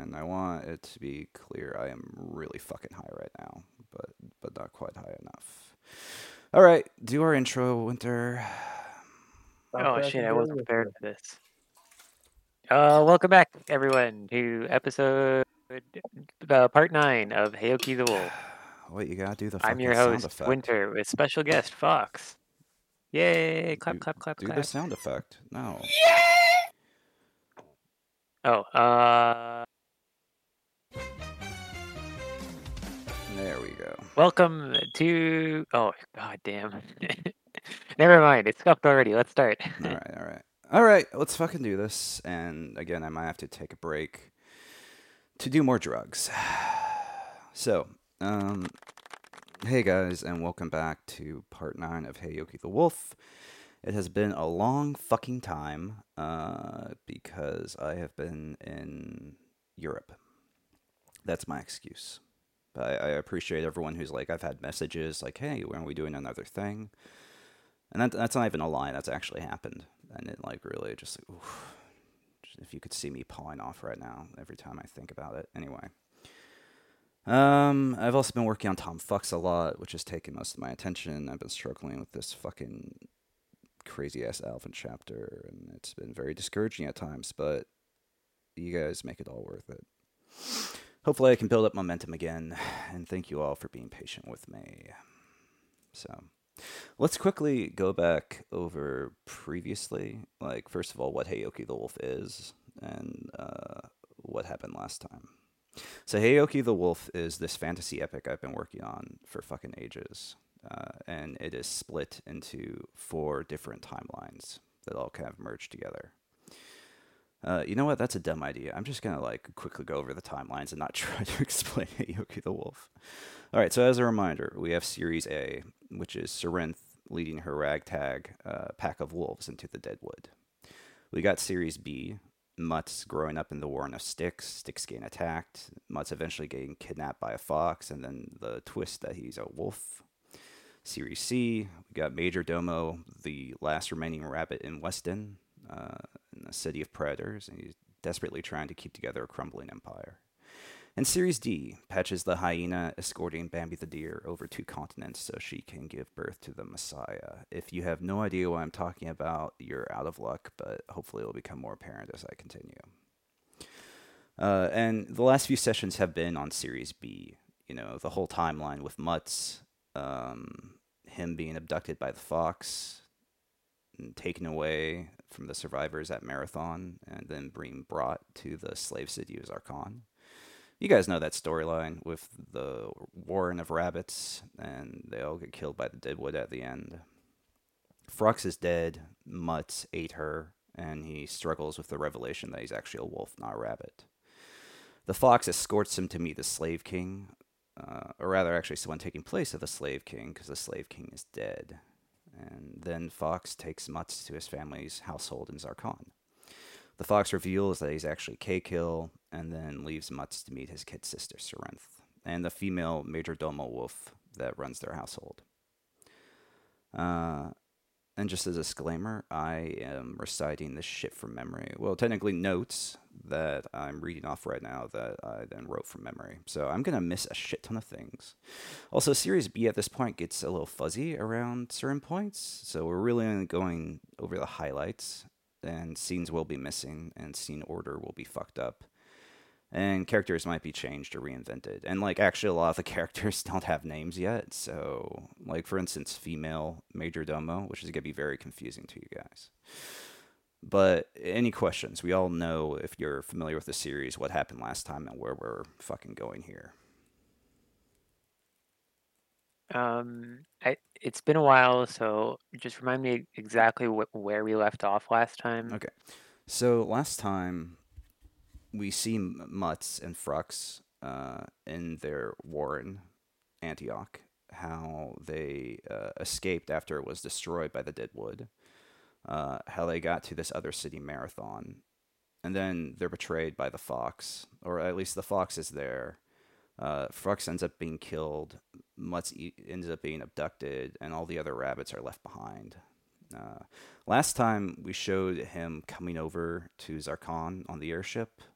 and I want it to be clear I am really fucking high right now, but not quite high enough. All right, do our intro, Winter. Stop Oh shit, cracking I beer wasn't with prepared you. for this. Welcome back everyone to episode part 9 of Heyoki the Wolf. Wait, you gotta do the I'm fucking your sound host, effect. Winter, with special guest Fox. Yay! Clap, Do clap, clap, do the clap. sound effect. No. Oh, There we go. welcome to. Oh, god damn. Never mind, it's scuffed already. Let's start. All right, all right. All right, let's fucking do this. And again, I might have to take a break to do more drugs. So, hey guys, and welcome back to part 9 of Heyoki the Wolf. It has been a long fucking time, because I have been in Europe. That's my excuse. But I appreciate everyone who's like, I've had messages like, hey, when are we doing another thing? And that's not even a lie, that's actually happened. And it like really just like, oof, if you could see me pawing off right now every time I think about it. Anyway. I've also been working on Tom Fucks a lot, which has taken most of my attention. I've been struggling with this fucking crazy ass Alvin chapter, and it's been very discouraging at times, but you guys make it all worth it. Hopefully, I can build up momentum again, and thank you all for being patient with me. So, let's quickly go back over previously. Like, first of all, what Heyoki the Wolf is, and what happened last time. So Heyoki the Wolf is this fantasy epic I've been working on for fucking ages. And it is split into 4 different timelines that all kind of merge together. You know what? That's a dumb idea. I'm just gonna like quickly go over the timelines and not try to explain Heyoki the Wolf. All right. So as a reminder, we have Series A, which is Sarinth leading her ragtag pack of wolves into the Deadwood. We got Series B, Mutt's growing up in the Warren of Styx, Styx getting attacked, Mutt's eventually getting kidnapped by a fox, and then the twist that he's a wolf. Series C, we got Major Domo, the last remaining rabbit in Weston, in the city of predators, and he's desperately trying to keep together a crumbling empire. And Series D, Patches the hyena escorting Bambi the deer over 2 continents so she can give birth to the Messiah. If you have no idea what I'm talking about, you're out of luck, but hopefully it will become more apparent as I continue. And the last few sessions have been on Series B. You know, the whole timeline with Mutz, him being abducted by the fox, and taken away from the survivors at Marathon, and then being brought to the slave city of Zarkon. You guys know that storyline with the warren of rabbits, and they all get killed by the Deadwood at the end. Frux is dead, Mutt ate her, and he struggles with the revelation that he's actually a wolf, not a rabbit. The fox escorts him to meet the Slave King, or rather, actually, someone taking place of the Slave King, because the Slave King is dead. And then Fox takes Mutz to his family's household in Zarkon. The fox reveals that he's actually K-Kill, and then leaves Mutz to meet his kid sister, Sarinth, and the female Major Domo wolf that runs their household. And just as a disclaimer, I am reciting this shit from memory. Well, technically notes that I'm reading off right now that I then wrote from memory. So I'm going to miss a shit ton of things. Also, Series B at this point gets a little fuzzy around certain points. So we're really only going over the highlights, and scenes will be missing, and scene order will be fucked up. And characters might be changed or reinvented. And, like, actually, a lot of the characters don't have names yet. So, like, for instance, female Major Domo, which is going to be very confusing to you guys. But any questions? We all know, if you're familiar with the series, what happened last time and where we're fucking going here. It's been a while, so just remind me exactly where we left off last time. Okay. So, last time, we see Mutz and Frux in their warren, Antioch, how they escaped after it was destroyed by the Deadwood, how they got to this other city, Marathon, and then they're betrayed by the fox, or at least the fox is there. Frux ends up being killed, Mutz ends up being abducted, and all the other rabbits are left behind. Last time we showed him coming over to Zarkon on the airship.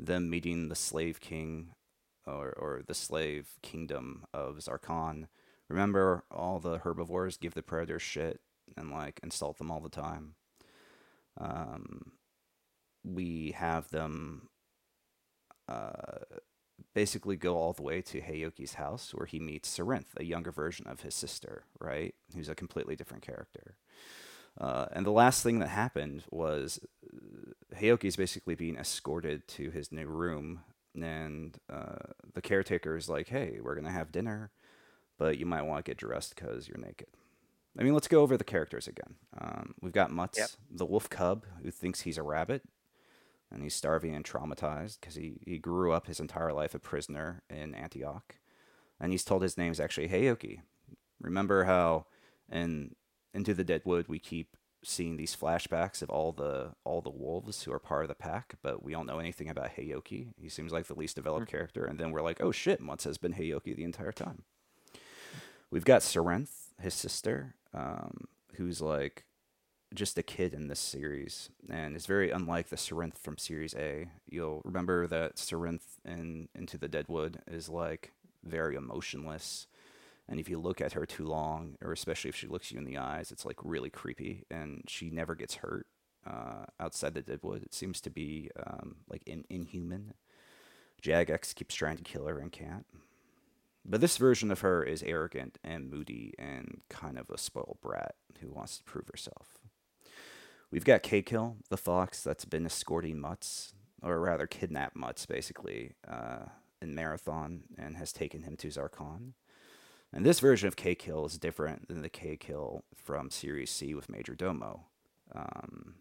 them meeting the slave king or the slave kingdom of Zarkon. Remember, all the herbivores give the predators shit and like insult them all the time. Um, we have them uh, basically go all the way to Heyoki's house where he meets Sarinth, a younger version of his sister, right? Who's a completely different character. And the last thing that happened was Heyoki's basically being escorted to his new room, and the caretaker is like, "Hey, we're gonna have dinner, but you might want to get dressed because you're naked." I mean, let's go over the characters again. We've got Mutz, Yep. the wolf cub, who thinks he's a rabbit, and he's starving and traumatized because he grew up his entire life a prisoner in Antioch, and he's told his name's actually Heyoki. Remember how in Into the Deadwood we keep seeing these flashbacks of all the wolves who are part of the pack, but we don't know anything about Heyoki. He seems like the least developed character, and then we're like, oh shit, Mutz has been Heyoki the entire time. We've got Sarenth, his sister, who's like just a kid in this series, and is very unlike the Sarenth from Series A. You'll remember that Sarenth in Into the Deadwood is like very emotionless, and if you look at her too long, or especially if she looks you in the eyes, it's like really creepy, and she never gets hurt. Outside the Deadwood, it seems to be like inhuman. Jagex keeps trying to kill her and can't. But this version of her is arrogant and moody and kind of a spoiled brat who wants to prove herself. We've got K-Kill, the fox that's been escorting Mutz, or rather kidnapped Mutz basically, in Marathon and has taken him to Zarkon. And this version of K-Kill is different than the K-Kill from Series C with Major Domo. Um,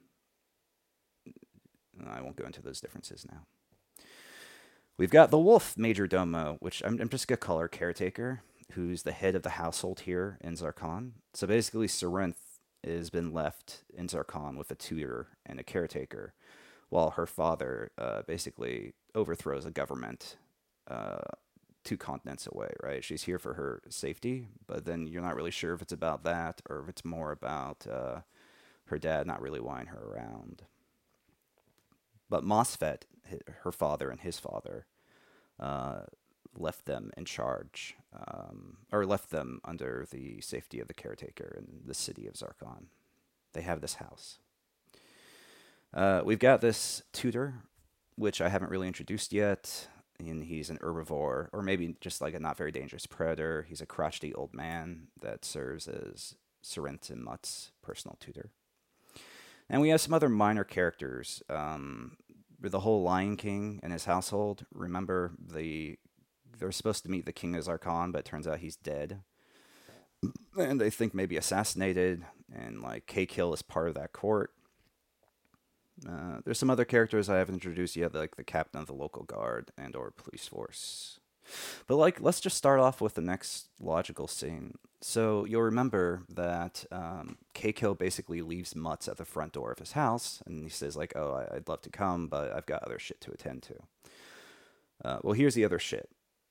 I won't go into those differences now. We've got the wolf Major Domo, which I'm just going to call her Caretaker, who's the head of the household here in Zarkon. So basically, Sarinth has been left in Zarkon with a tutor and a caretaker, while her father basically overthrows a government 2 continents away, right? She's here for her safety, but then you're not really sure if it's about that or if it's more about her dad not really wanting her around. But Mosfet, her father and his father, left them in charge, or left them under the safety of the caretaker in the city of Zarkon. They have this house. We've got this tutor, which I haven't really introduced yet. And he's an herbivore, or maybe just like a not very dangerous predator. He's a crotchety old man that serves as Sarinth and Mutt's personal tutor. And we have some other minor characters. The whole Lion King and his household. Remember, they're supposed to meet the King of Zarkon, but it turns out he's dead. And they think maybe assassinated, and like K-Kill is part of that court. There's some other characters I haven't introduced yet, like the captain of the local guard and or police force. But like, let's just start off with the next logical scene. So you'll remember that Keiko basically leaves Mutz at the front door of his house, and he says like, "Oh, I'd love to come, but I've got other shit to attend to." Well, here's the other shit.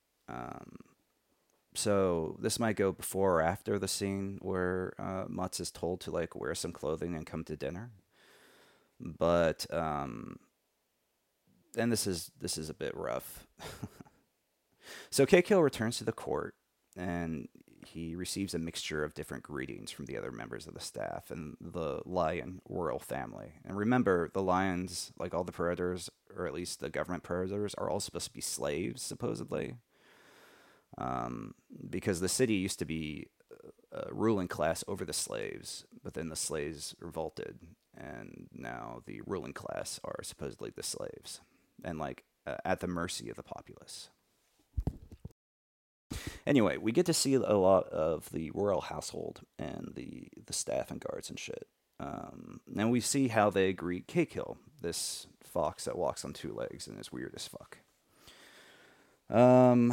So this might go before or after the scene where Mutz is told to like wear some clothing and come to dinner. But and this is a bit rough. So Keiko returns to the court, and he receives a mixture of different greetings from the other members of the staff and the lion royal family. And remember, the lions, like all the predators, or at least the government predators, are all supposed to be slaves, supposedly. Because the city used to be a ruling class over the slaves, but then the slaves revolted, and now the ruling class are supposedly the slaves, and like at the mercy of the populace. Anyway, we get to see a lot of the royal household and the staff and guards and shit. And we see how they greet K-Kill, this fox that walks on 2 legs and is weird as fuck. And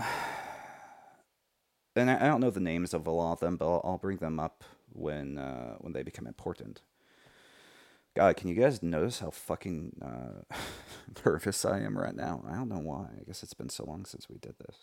I don't know the names of a lot of them, but I'll bring them up when they become important. God, can you guys notice how fucking nervous I am right now? I don't know why. I guess it's been so long since we did this.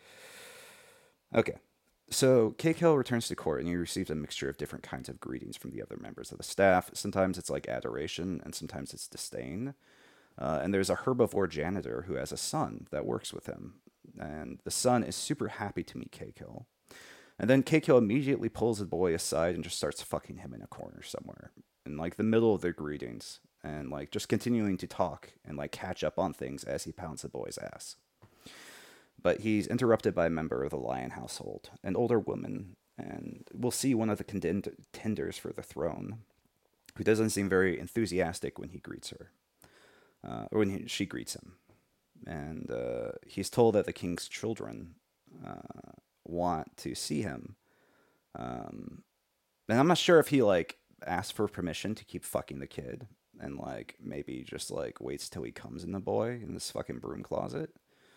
Okay, so Keiko returns to court and he receives a mixture of different kinds of greetings from the other members of the staff. Sometimes it's like adoration and sometimes it's disdain. And there's a herbivore janitor who has a son that works with him. And the son is super happy to meet Keiko. And then Keiko immediately pulls the boy aside and just starts fucking him in a corner somewhere in like the middle of their greetings and like just continuing to talk and like catch up on things as he pounds the boy's ass. But he's interrupted by a member of the Lion household, an older woman, and we'll see one of the contenders for the throne, who doesn't seem very enthusiastic when he greets her, or when she greets him. And he's told that the king's children want to see him. And I'm not sure if he like asked for permission to keep fucking the kid and like maybe just like waits till he comes in the boy in this fucking broom closet.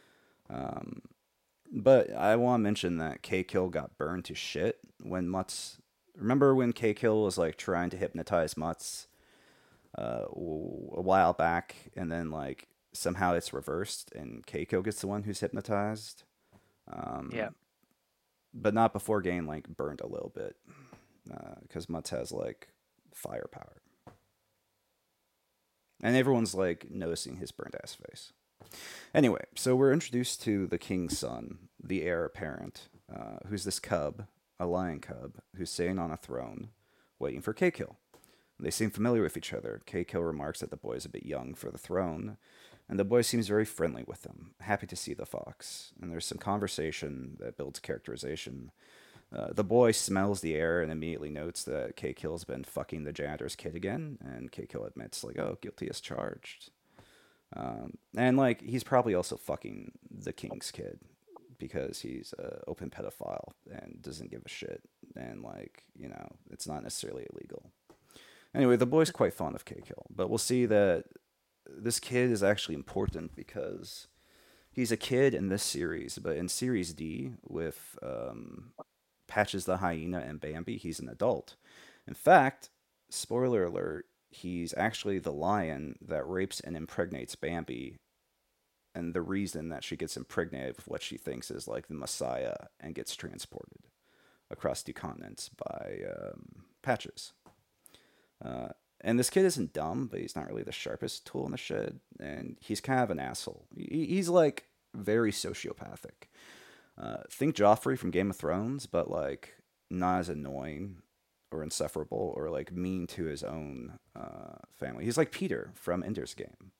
But I want to mention that K-Kill got burned to shit when Mutz. Remember when K-Kill was like trying to hypnotize Mutz a while back, and then like somehow it's reversed and K-Kill gets the one who's hypnotized. Yeah. But not before getting like burned a little bit, because Mutz has like firepower, and everyone's like noticing his burned ass face. Anyway, so we're introduced to the king's son, the heir apparent, who's this cub, a lion cub, who's sitting on a throne, waiting for K-Kill. They seem familiar with each other. K-Kill remarks that the boy is a bit young for the throne, and the boy seems very friendly with him, happy to see the fox. And there's some conversation that builds characterization. The boy smells the air and immediately notes that K-Kill's been fucking the janitor's kid again, and K-Kill admits, like, oh, guilty as charged. And, like, he's probably also fucking the king's kid because he's an open pedophile and doesn't give a shit. And, like, you know, it's not necessarily illegal. Anyway, the boy's quite fond of K-Kill, but we'll see that this kid is actually important because he's a kid in this series, but in Series D with Patches the Hyena and Bambi, he's an adult. In fact, spoiler alert, he's actually the lion that rapes and impregnates Bambi, and the reason that she gets impregnated with what she thinks is like the Messiah and gets transported across two continents by Patches. And this kid isn't dumb, but he's not really the sharpest tool in the shed, and he's kind of an asshole. He's like very sociopathic. Think Joffrey from Game of Thrones, but like not as annoying or insufferable or like mean to his own family. He's like Peter from Ender's Game.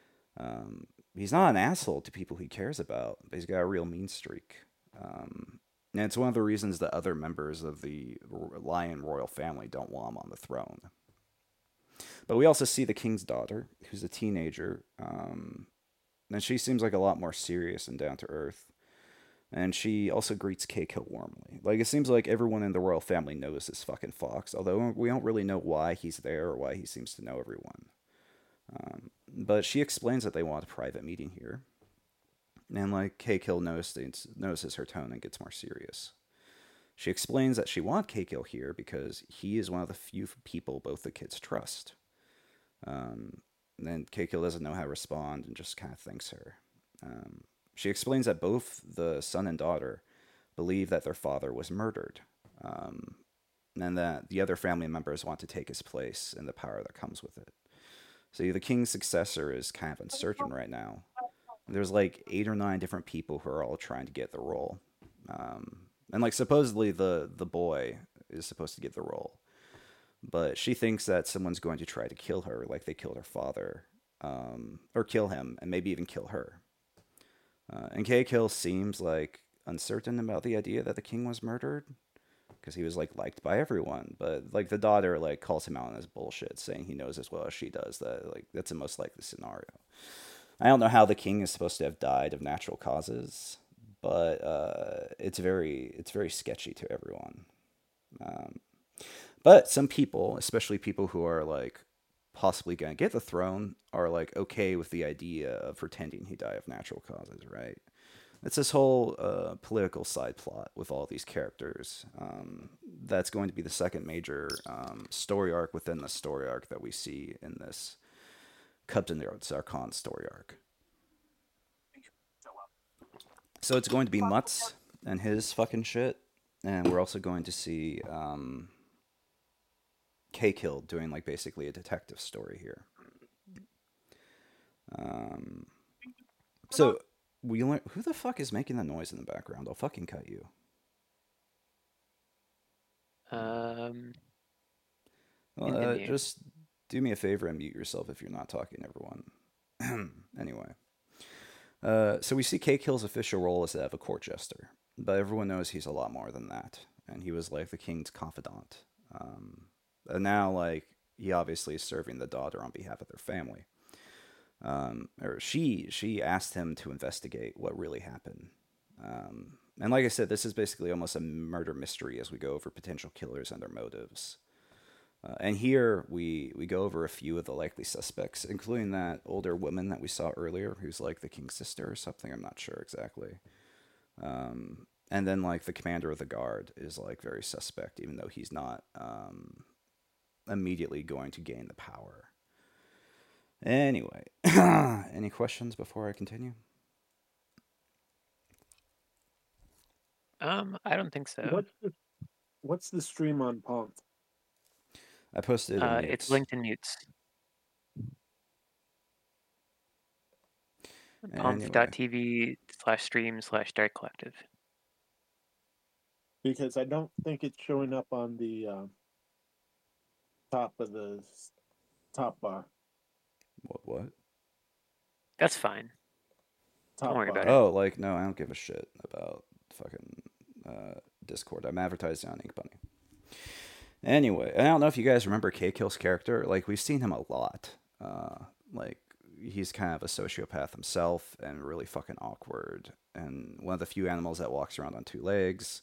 He's not an asshole to people he cares about, but he's got a real mean streak. And it's one of the reasons that other members of the Lion royal family don't want him on the throne. But we also see the king's daughter, who's a teenager, and she seems like a lot more serious and down to earth. And she also greets K-Kill warmly. Like, it seems like everyone in the royal family knows this fucking fox, although we don't really know why he's there or why he seems to know everyone. But she explains that they want a private meeting here. And, like, K-Kill notices her tone and gets more serious. She explains that she wants K-Kill here because he is one of the few people both the kids trust. And then K-Kill doesn't know how to respond and just kind of thanks her. She explains that both the son and daughter believe that their father was murdered, and that the other family members want to take his place and the power that comes with it. So the king's successor is kind of uncertain right now. There's like 8 or 9 different people who are all trying to get the role. And like supposedly the boy is supposed to get the role. But she thinks that someone's going to try to kill her like they killed her father. Or kill him and maybe even kill her. And K-Kill seems like uncertain about the idea that the king was murdered. Because he was like liked by everyone. But like the daughter like calls him out on his bullshit, saying he knows as well as she does that like that's the most likely scenario. I don't know how the king is supposed to have died of natural causes, but it's very sketchy to everyone. But some people, especially people who are like possibly gonna get the throne, are like okay with the idea of pretending he died of natural causes, right? It's this whole political side plot with all these characters. That's going to be the second major story arc within the story arc that we see in this Cubs and Zarkon story arc. So it's going to be Mutz and his fucking shit, and we're also going to see K-Kill doing like basically a detective story here. Um, so we learn who the fuck is making the noise in the background? I'll fucking cut you. Um, Well, continue. just do me a favor and mute yourself if you're not talking, everyone. Anyway, so we see Cake Hill's official role is that of a court jester, but everyone knows he's a lot more than that, and he was like the king's confidant. And now, like, he obviously is serving the daughter on behalf of their family. Or she asked him to investigate what really happened. And like I said, this is basically almost a murder mystery as we go over potential killers and their motives. And here we go over a few of the likely suspects, including that older woman that we saw earlier, who's like the king's sister or something. I'm not sure exactly. And then like the commander of the guard is like very suspect, even though he's not immediately going to gain the power. Anyway, any questions before I continue? I don't think so. What's the stream on Punk? I posted in It's mutes. linked in mutes. Anyway, Pomp.tv/stream/Dark Collective. Because I don't think it's showing up on the top of the top bar. what? That's fine. Top Don't worry bar. about it. Oh, like no, I don't give a shit about fucking Discord. I'm advertising on Ink Bunny. Anyway, I don't know if you guys remember K Kill's character. Like we've seen him a lot. Like he's kind of a sociopath himself and really fucking awkward. And one of the few animals that walks around on two legs.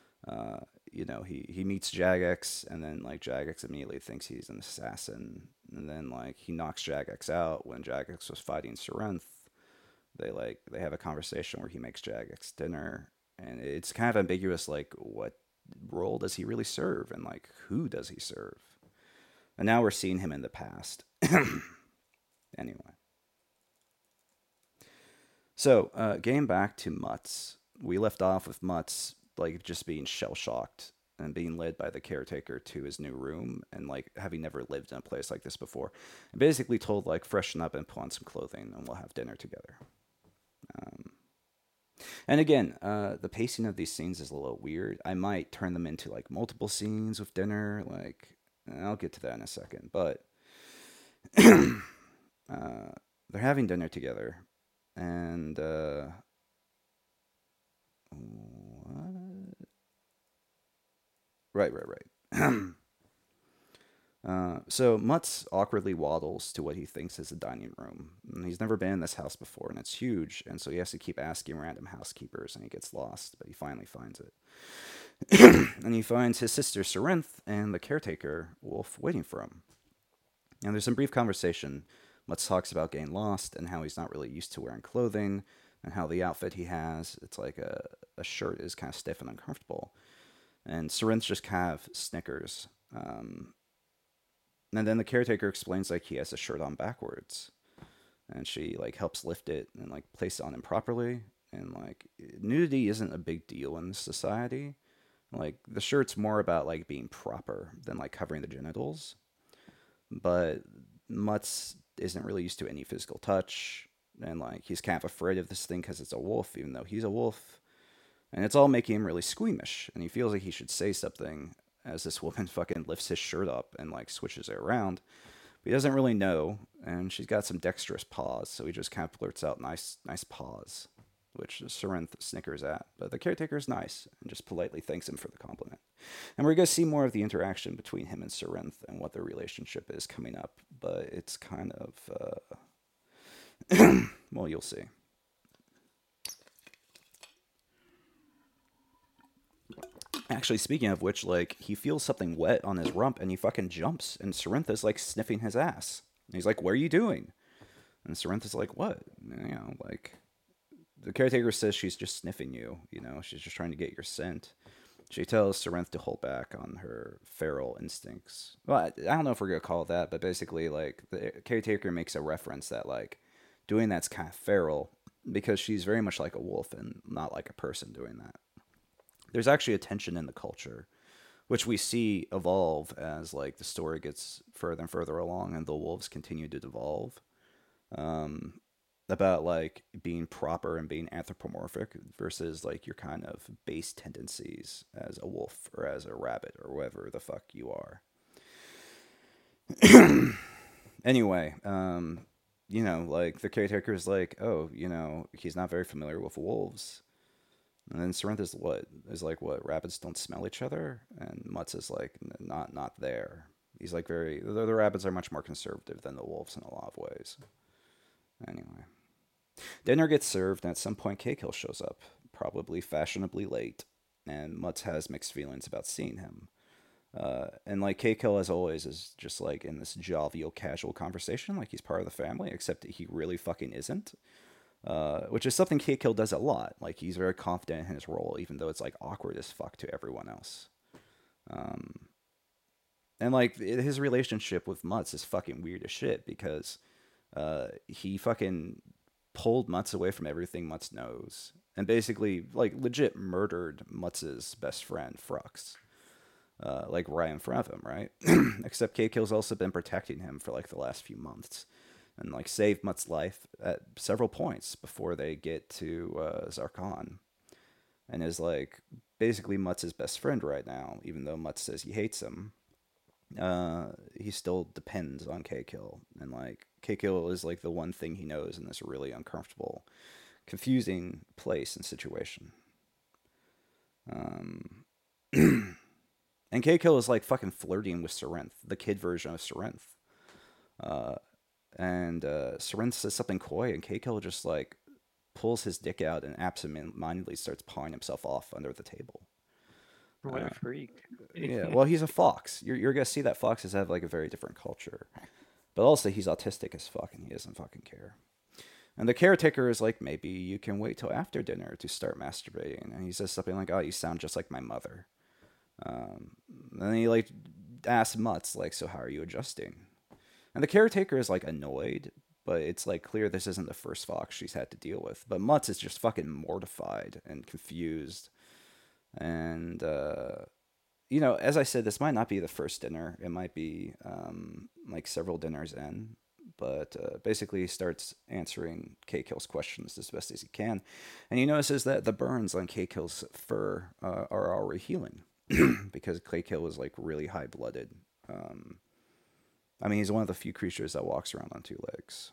He meets Jagex, and then like Jagex immediately thinks he's an assassin, and then like he knocks Jagex out when Jagex was fighting Sarenth. They have a conversation where he makes Jagex dinner, and it's kind of ambiguous. Like, what role does he really serve, and like who does he serve? And now we're seeing him in the past. Anyway, so getting back to Mutz, we left off with Mutz like just being shell shocked and being led by the caretaker to his new room and like having never lived in a place like this before, and basically told like freshen up and put on some clothing and we'll have dinner together. And again, the pacing of these scenes is a little weird. I might turn them into like multiple scenes with dinner. Like, I'll get to that in a second. But they're having dinner together, and what? Right. So Mutz awkwardly waddles to what he thinks is a dining room. And he's never been in this house before, and it's huge, and so he has to keep asking random housekeepers, and he gets lost, but he finally finds it. And he finds his sister Sarenth and the caretaker, Wolf, waiting for him. And there's some brief conversation. Mutz talks about getting lost and how he's not really used to wearing clothing, and how the outfit he has, it's like a shirt, is kind of stiff and uncomfortable. And Sarenth just kind of snickers. And then the caretaker explains like he has the shirt on backwards, and she like helps lift it and like place it on him properly. And like nudity isn't a big deal in this society. Like the shirt's more about like being proper than like covering the genitals. But Mutz isn't really used to any physical touch, and like he's kind of afraid of this thing because it's a wolf, even though he's a wolf. And it's all making him really squeamish, and he feels like he should say something as this woman fucking lifts his shirt up and like switches it around. But he doesn't really know, and she's got some dexterous paws, so he just kind of blurts out nice paws, which Sarenth snickers at. But the caretaker's nice and just politely thanks him for the compliment. And we're going to see more of the interaction between him and Sarenth and what their relationship is coming up, but it's kind of, well, you'll see. Actually, speaking of which, like, he feels something wet on his rump and he fucking jumps, and Sarenth is like sniffing his ass. And he's like, "What are you doing?" And Sarenth is like, "What?" Like, the caretaker says she's just sniffing you, she's just trying to get your scent. She tells Sarenth to hold back on her feral instincts. Well, I don't know if we're going to call it that, but basically, like, the caretaker makes a reference that, like, doing that's kind of feral because she's very much like a wolf and not like a person doing that. There's actually a tension in the culture, which we see evolve as like the story gets further and further along and the wolves continue to devolve. um, about like being proper and being anthropomorphic versus like your kind of base tendencies as a wolf or as a rabbit or whatever the fuck you are. Anyway, like the caretaker is like, oh, he's not very familiar with wolves. And then Sorrent is like, what, rabbits don't smell each other? And Mutz is like, not there. He's like the rabbits are much more conservative than the wolves in a lot of ways. Anyway. Dinner gets served, and at some point Cakehill shows up, probably fashionably late, and Mutz has mixed feelings about seeing him. And like Cakehill, as always, is just like in this jovial, casual conversation, like he's part of the family, except that he really fucking isn't. Which is something Cakehill does a lot. Like he's very confident in his role, even though it's like awkward as fuck to everyone else. Um, and like his relationship with Mutz is fucking weird as shit because he fucking pulled Mutz away from everything Mutz knows and basically like legit murdered Mutz's best friend Frux. Like right in front of him, right? Except Kekill's also been protecting him for like the last few months and like saved Mutt's life at several points before they get to Zarkon, and is like basically Mutz's best friend right now, even though Mutz says he hates him. He still depends on K-Kill, and like K-Kill is like the one thing he knows in this really uncomfortable, confusing place and situation. Um, and K-Kill is like fucking flirting with Sarinth, the kid version of Sarinth. Uh, and Sarinth says something coy, and K-Kill just like pulls his dick out and absent-mindedly starts pawing himself off under the table. What a freak. Yeah, well, he's a fox. You're gonna see that foxes have like a very different culture, but also he's autistic as fuck and he doesn't fucking care. And the caretaker is like, maybe you can wait till after dinner to start masturbating. And he says something like, oh, you sound just like my mother. And then he like asks Mutz like, so how are you adjusting? And the caretaker is like annoyed, but it's like clear this isn't the first fox she's had to deal with. But Mutz is just fucking mortified and confused. And as I said, this might not be the first dinner. It might be like several dinners in. But basically, he starts answering K-Kill's questions as best as he can. And he notices that the burns on K-Kill's fur are already healing because K-Kill is like really high-blooded. I mean, he's one of the few creatures that walks around on two legs.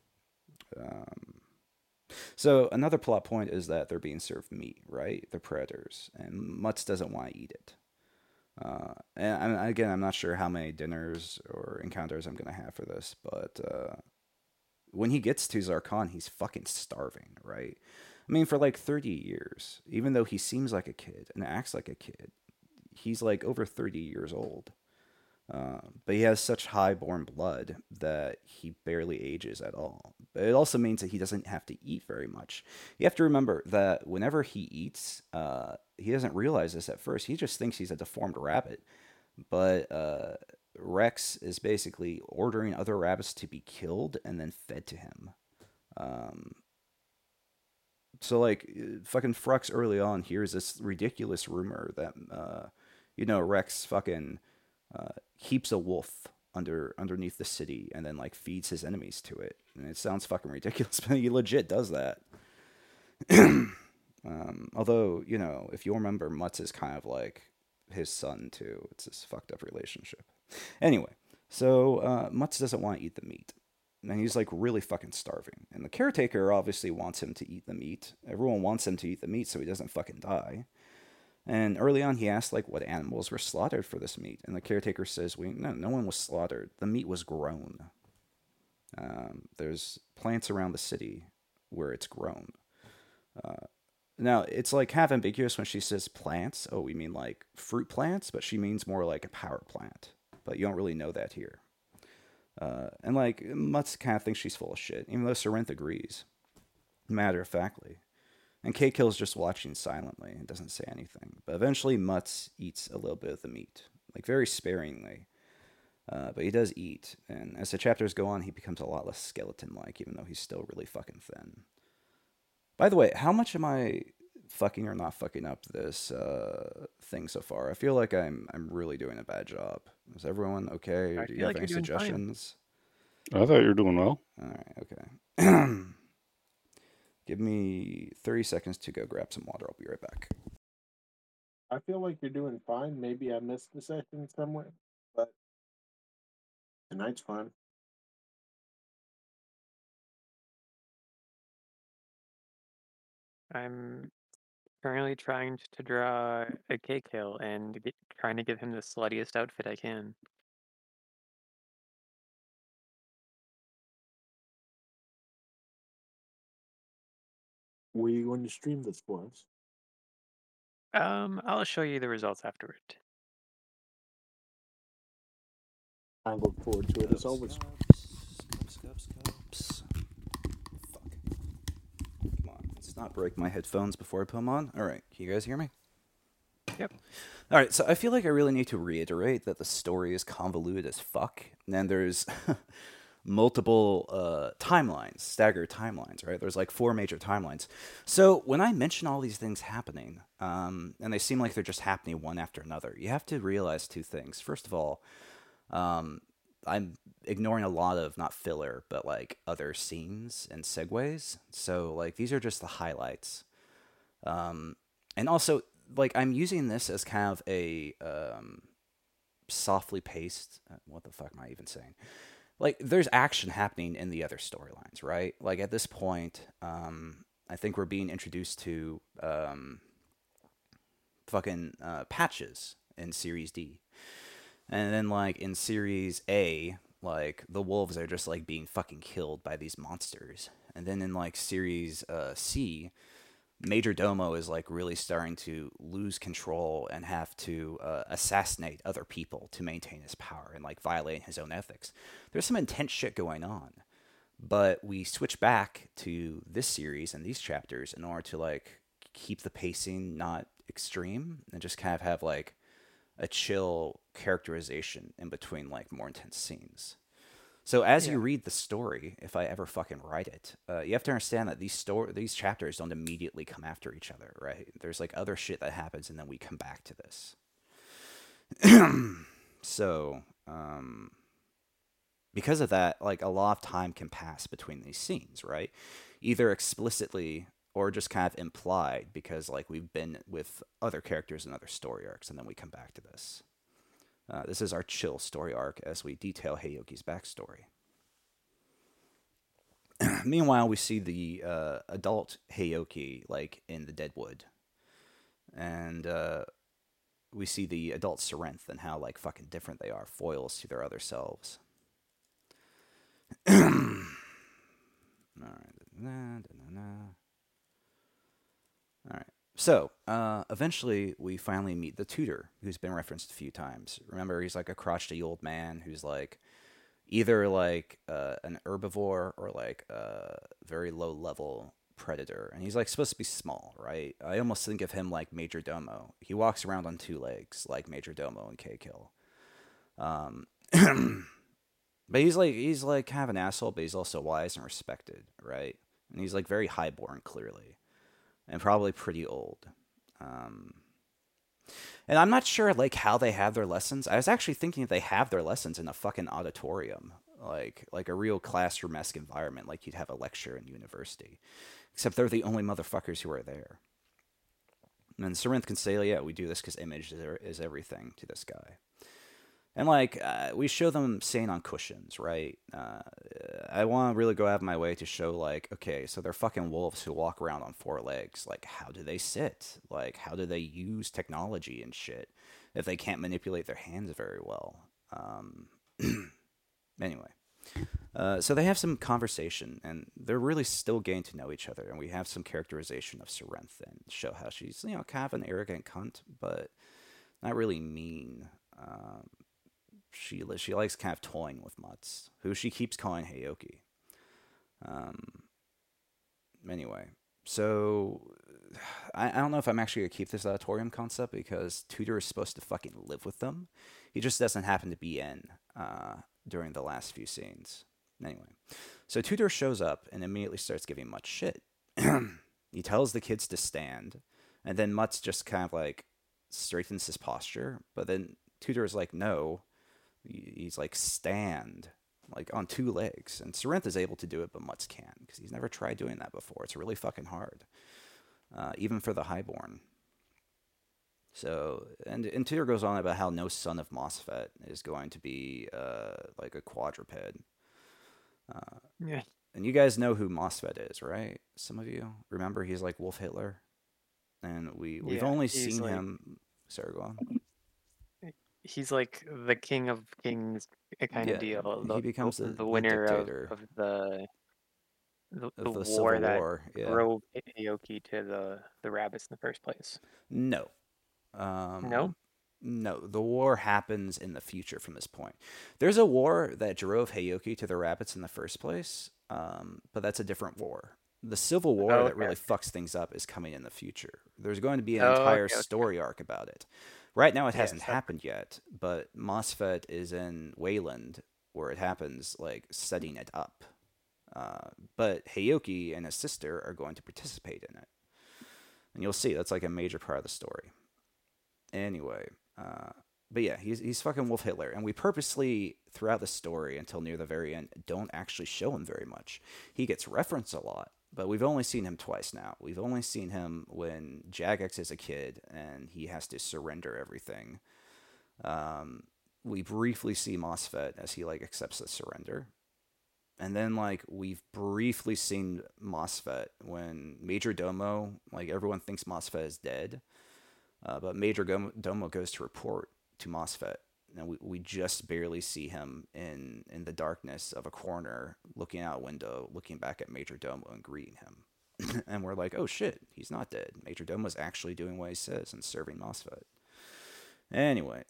So another plot point is that they're being served meat, right? They're predators, and Mutz doesn't want to eat it. And again, I'm not sure how many dinners or encounters I'm gonna have for this, but when he gets to Zarkon, he's fucking starving, right? I mean, for like 30 years, even though he seems like a kid and acts like a kid, he's like over 30 years old. But he has such high-born blood that he barely ages at all. But it also means that he doesn't have to eat very much. You have to remember that whenever he eats, he doesn't realize this at first. He just thinks he's a deformed rabbit. But Rex is basically ordering other rabbits to be killed and then fed to him. So, like, fucking Frux early on hears this ridiculous rumor that, Rex fucking keeps a wolf underneath the city and then like feeds his enemies to it, and it sounds fucking ridiculous, but he legit does that. Although if you remember, Mutz is kind of like his son too. It's this fucked up relationship. Anyway, so Mutz doesn't want to eat the meat, and he's like really fucking starving. And the caretaker obviously wants him to eat the meat. Everyone wants him to eat the meat so he doesn't fucking die. And early on, he asked like what animals were slaughtered for this meat, and the caretaker says, no one was slaughtered. The meat was grown. There's plants around the city where it's grown. Now it's like half ambiguous when she says plants. Oh, we mean like fruit plants, but she means more like a power plant. But you don't really know that here. And like Mutz kind of thinks she's full of shit, even though Sarinth agrees, matter of factly. And K-Kill's just watching silently and doesn't say anything. But eventually Mutz eats a little bit of the meat, like very sparingly. But he does eat, and as the chapters go on, he becomes a lot less skeleton-like, even though he's still really fucking thin. By the way, how much am I fucking or not fucking up this thing so far? I feel like I'm really doing a bad job. Is everyone okay? I Do you feel have like any you're doing fine. suggestions? I thought you were doing well. All right, okay. Give me 30 seconds to go grab some water. I'll be right back. I feel like you're doing fine. Maybe I missed the session somewhere, but tonight's fun. I'm currently trying to draw a cake hill and trying to give him the sluttiest outfit I can. Were you going to stream this for us? I'll show you the results afterward. I look forward to it as always. Scopes. Fuck. Come on, let's not break my headphones before I put them on. All right, can you guys hear me? Yep. All right, so I feel like I really need to reiterate that the story is convoluted as fuck, and there's multiple timelines, staggered timelines, right? There's like 4 major timelines. So when I mention all these things happening, and they seem like they're just happening one after another, you have to realize 2 things. First of all, I'm ignoring a lot of not filler, but like other scenes and segues. So like these are just the highlights. And also, like, I'm using this as kind of a softly paced. What the fuck am I even saying? Like, there's action happening in the other storylines, right? Like at this point, I think we're being introduced to fucking Patches in Series D, and then like in Series A, like the wolves are just like being fucking killed by these monsters, and then in like Series C, Major Domo is like really starting to lose control and have to assassinate other people to maintain his power and like violating his own ethics. There's some intense shit going on, but we switch back to this series and these chapters in order to like keep the pacing not extreme and just kind of have like a chill characterization in between like more intense scenes. So as you read the story, if I ever fucking write it, you have to understand that these chapters don't immediately come after each other, right? There's like other shit that happens, and then we come back to this. So, because of that, like a lot of time can pass between these scenes, right? Either explicitly or just kind of implied, because like we've been with other characters and other story arcs, and then we come back to this. This is our chill story arc as we detail Heyoki's backstory. Meanwhile, we see the adult Heyoki like in the Deadwood, and we see the adult Sarenth and how like fucking different they are, foils to their other selves. All right. All right. So, eventually, we finally meet the tutor, who's been referenced a few times. Remember, he's like a crotchety old man who's like either like an herbivore or like a very low level predator, and he's like supposed to be small, right? I almost think of him like Major Domo. He walks around on 2 legs like Major Domo and K-Kill. But he's like kind of an asshole, but he's also wise and respected, right? And he's like very highborn, clearly, and probably pretty old. And I'm not sure like how they have their lessons. I was actually thinking they have their lessons in a fucking auditorium, like a real classroom-esque environment, like you'd have a lecture in university. Except they're the only motherfuckers who are there. And Sarenth can say, yeah, we do this because image is everything to this guy. And like we show them sitting on cushions, right? I want to really go out of my way to show like, okay, so they're fucking wolves who walk around on 4 legs. Like, how do they sit? Like, how do they use technology and shit if they can't manipulate their hands very well? Anyway, so they have some conversation, and they're really still getting to know each other. And we have some characterization of Sarenth and show how she's kind of an arrogant cunt, but not really mean. She likes kind of toying with Mutz, who she keeps calling Heyoki. Anyway, so I don't know if I'm actually going to keep this auditorium concept because Tutor is supposed to fucking live with them. He just doesn't happen to be in during the last few scenes. Anyway, so Tutor shows up and immediately starts giving Mutz shit. He tells the kids to stand, and then Mutz just kind of like straightens his posture, but then Tutor is like, no. He's like, stand. like on two legs. And Sarenth is able to do it, but Mutz can't because he's never tried doing that before. It's really fucking hard, even for the Highborn. So, and Tutor goes on about how no son of Mosfet is going to be like a quadruped. Yeah. And you guys know who Mosfet is, right? Some of you remember he's like Wolf Hitler, and we've Yeah, only he's seen like him. Sorry, go on. he's like the king of kings kind of Yeah, deal. he becomes The the winner dictator of the of the war Civil that War. Yeah. drove Aoki to the rabbits in the first place. No. No? No, the war happens in the future from this point. There's a war that drove Heyoki to the rabbits in the first place, but that's a different war. The Civil War Oh, that okay. really fucks things up is coming in the future. There's going to be an Oh, entire okay. story arc about it. Right now, it hasn't Yes. happened yet, but Mosfet is in Wayland, where it happens, like setting it up. But Heyoki and his sister are going to participate in it, and you'll see that's like a major part of the story. Anyway, but yeah, he's fucking Wolf Hitler, and we purposely throughout the story until near the very end don't actually show him very much. He gets referenced a lot, but we've only seen him twice now. We've only seen him when Jagex is a kid and he has to surrender everything. We briefly see Mosfet as he like accepts the surrender. And then like we've briefly seen Mosfet when Major Domo, like everyone thinks Mosfet is dead, but Major Domo goes to report to Mosfet, and we just barely see him in the darkness of a corner, looking out a window, looking back at Major Domo and greeting him. And we're like, oh shit, he's not dead. Major Domo's actually doing what he says and serving Mosfet. Anyway,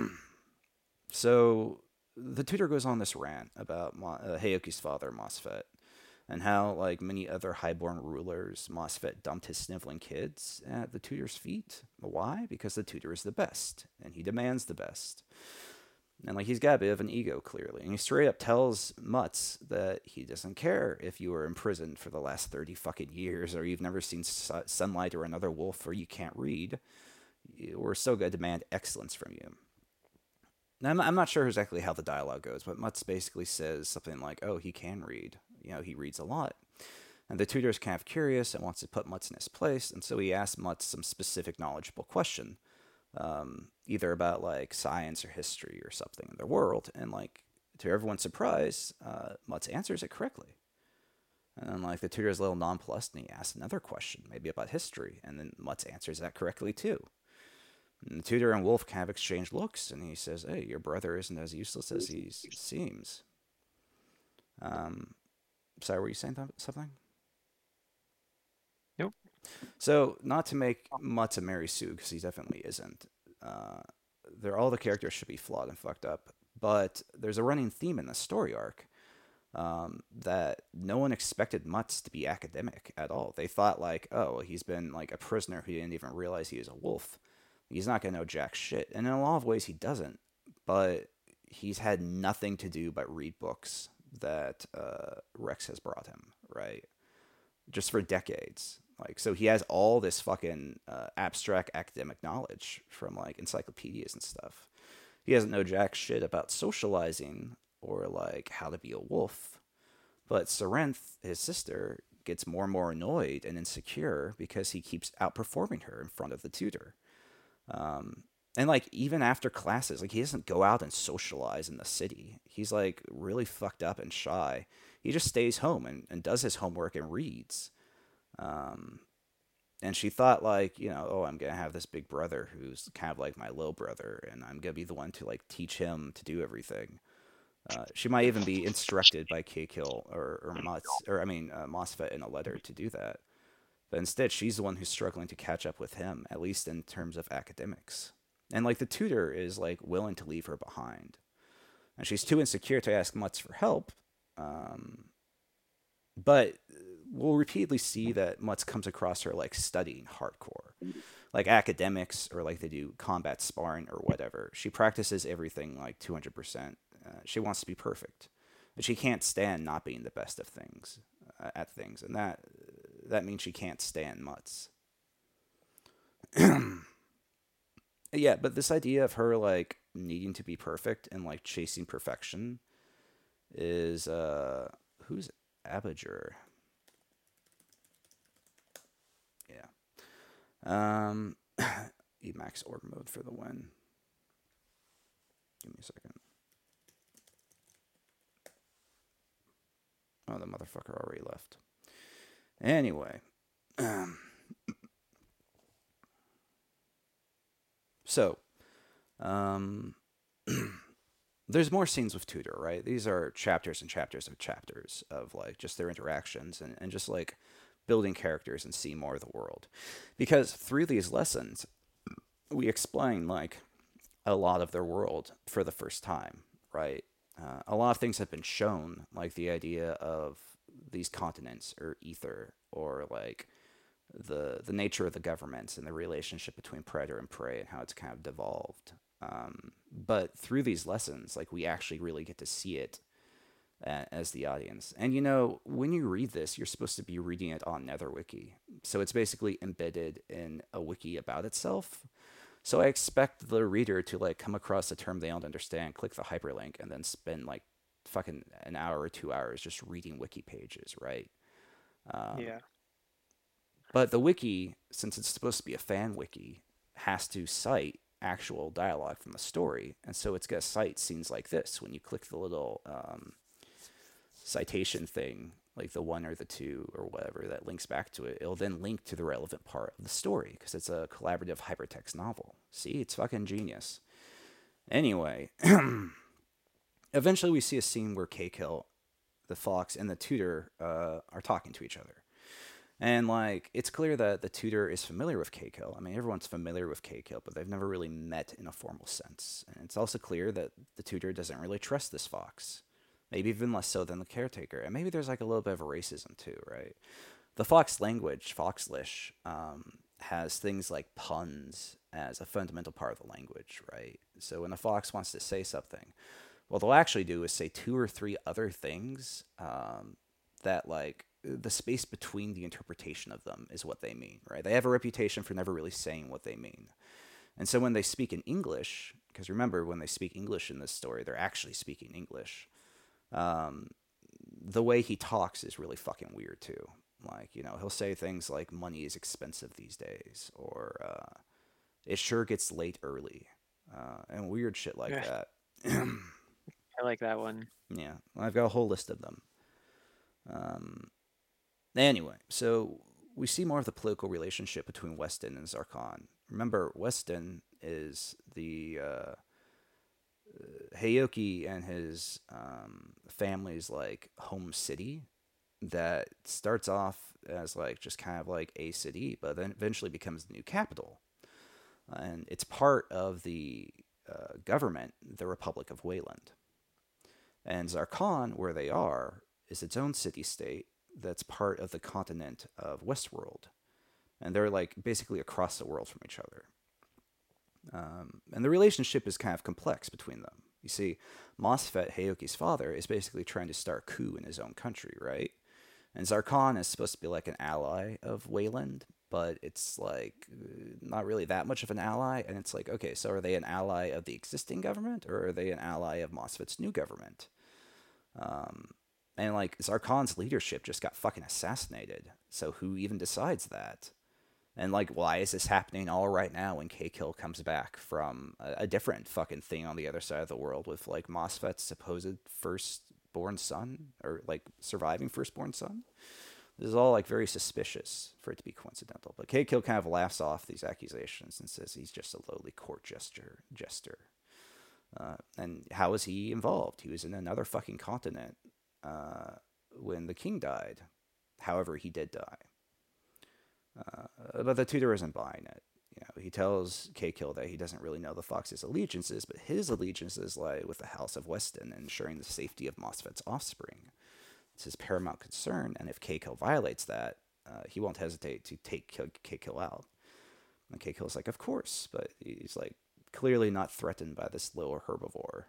so the tutor goes on this rant about Heyoki's father, Mosfet, and how, like many other highborn rulers, Mosfet dumped his sniveling kids at the tutor's feet. Why? Because the tutor is the best, and he demands the best. And like he's got a bit of an ego, clearly, and he straight up tells Mutz that he doesn't care if you were imprisoned for the last 30 fucking years, or you've never seen sunlight or another wolf, or you can't read. We're still going to demand excellence from you. Now, I'm not sure exactly how the dialogue goes, but Mutz basically says something like, oh, he can read. You know, he reads a lot. And the tutor is kind of curious and wants to put Mutz in his place, and so he asks Mutz some specific knowledgeable question, either about like science or history or something in the world. And like to everyone's surprise, Mutz answers it correctly. And then like the tutor is a little nonplussed, and he asks another question, maybe about history, and then Mutz answers that correctly too. And the tutor and Wolf kind of exchange looks, and he says, hey, your brother isn't as useless as he seems. Sorry, were you saying something? Nope. So, not to make Mutz a Mary Sue, because he definitely isn't. All the characters should be flawed and fucked up, but there's a running theme in the story arc that no one expected Mutz to be academic at all. They thought like, oh, he's been like a prisoner who didn't even realize he was a wolf. He's not going to know jack shit. And in a lot of ways, he doesn't. But he's had nothing to do but read books that Rex has brought him, right? Just for decades. Like, so he has all this fucking abstract academic knowledge from like encyclopedias and stuff. He doesn't know jack shit about socializing or like how to be a wolf. But Sarenth, his sister, gets more and more annoyed and insecure because he keeps outperforming her in front of the tutor. And like even after classes, like he doesn't go out and socialize in the city. He's like really fucked up and shy. He just stays home and does his homework and reads. And she thought like, you know, oh, I'm gonna have this big brother who's kind of like my little brother, and I'm gonna be the one to like teach him to do everything. She might even be instructed by K-Kill or Mosfet in a letter to do that. But instead, she's the one who's struggling to catch up with him, at least in terms of academics. And like the tutor is like willing to leave her behind, and she's too insecure to ask Mutz for help. But we'll repeatedly see that Mutz comes across her like studying hardcore, like academics or like they do combat sparring or whatever. She practices everything like 200%. She wants to be perfect, and she can't stand not being the best of things at things, and that means she can't stand Mutz. Yeah, but this idea of her like needing to be perfect and like chasing perfection is who's Abager? Yeah. Emax orb mode for the win. Give me a second. Oh, the motherfucker already left. Anyway. So, there's more scenes with Tudor, right? These are chapters and chapters of chapters of like just their interactions and just like building characters and see more of the world. Because through these lessons, we explain like a lot of their world for the first time, right? A lot of things have been shown, like the idea of these continents or ether, or like the nature of the governments and the relationship between predator and prey and how it's kind of devolved. But through these lessons, like we actually really get to see it as the audience. And you know, when you read this, you're supposed to be reading it on NetherWiki, so it's basically embedded in a wiki about itself. So I expect the reader to like come across a term they don't understand, click the hyperlink, and then spend like fucking an hour or 2 hours just reading wiki pages, right? Yeah. But the wiki, since it's supposed to be a fan wiki, has to cite actual dialogue from the story, and so it's going to cite scenes like this. When you click the little citation thing, like the one or the two or whatever that links back to it, it'll then link to the relevant part of the story because it's a collaborative hypertext novel. See, it's fucking genius. Anyway, eventually we see a scene where K-Kill, the fox, and the tutor are talking to each other. And like, it's clear that the tutor is familiar with K-Kill. I mean, everyone's familiar with K-Kill, but they've never really met in a formal sense. And it's also clear that the tutor doesn't really trust this fox. Maybe even less so than the caretaker. And maybe there's like a little bit of a racism too, right? The fox language, Foxlish, has things like puns as a fundamental part of the language, right? So when a fox wants to say something, what they'll actually do is say two or three other things that like the space between the interpretation of them is what they mean, right? They have a reputation for never really saying what they mean. And so when they speak in English, because remember, when they speak English in this story, they're actually speaking English. The way he talks is really fucking weird too. Like, you know, he'll say things like money is expensive these days, or it sure gets late early, and weird shit like Yeah. that. I like that one. Yeah, I've got a whole list of them. Anyway, so we see more of the political relationship between Weston and Zarkon. Remember, Weston is the Heyoki and his family's like home city that starts off as like just kind of like a city, but then eventually becomes the new capital, and it's part of the government, the Republic of Wayland. And Zarkon, where they are, is its own city-state that's part of the continent of Westworld, and they're like basically across the world from each other. And the relationship is kind of complex between them. You see, Mosfet, Heyoki's father, is basically trying to start a coup in his own country, right? And Zarkon is supposed to be like an ally of Wayland, but it's like not really that much of an ally. And it's like, okay, so are they an ally of the existing government, or are they an ally of Mosfet's new government? And like Zarkon's leadership just got fucking assassinated. So who even decides that? And like, why is this happening all right now when K-Kill comes back from a different fucking thing on the other side of the world with like Mosfet's supposed firstborn son, or like surviving firstborn son? This is all like very suspicious for it to be coincidental. But K-Kill kind of laughs off these accusations and says he's just a lowly court jester. And how was he involved? He was in another fucking continent when the king died. However, he did die. But the tutor isn't buying it. You know, he tells K-Kill that he doesn't really know the fox's allegiances, but his allegiances lie with the House of Weston and ensuring the safety of Mosfet's offspring. It's his paramount concern, and if K-Kill violates that, he won't hesitate to take K-Kill out. And K-Kill's like, of course, but he's like clearly not threatened by this little herbivore.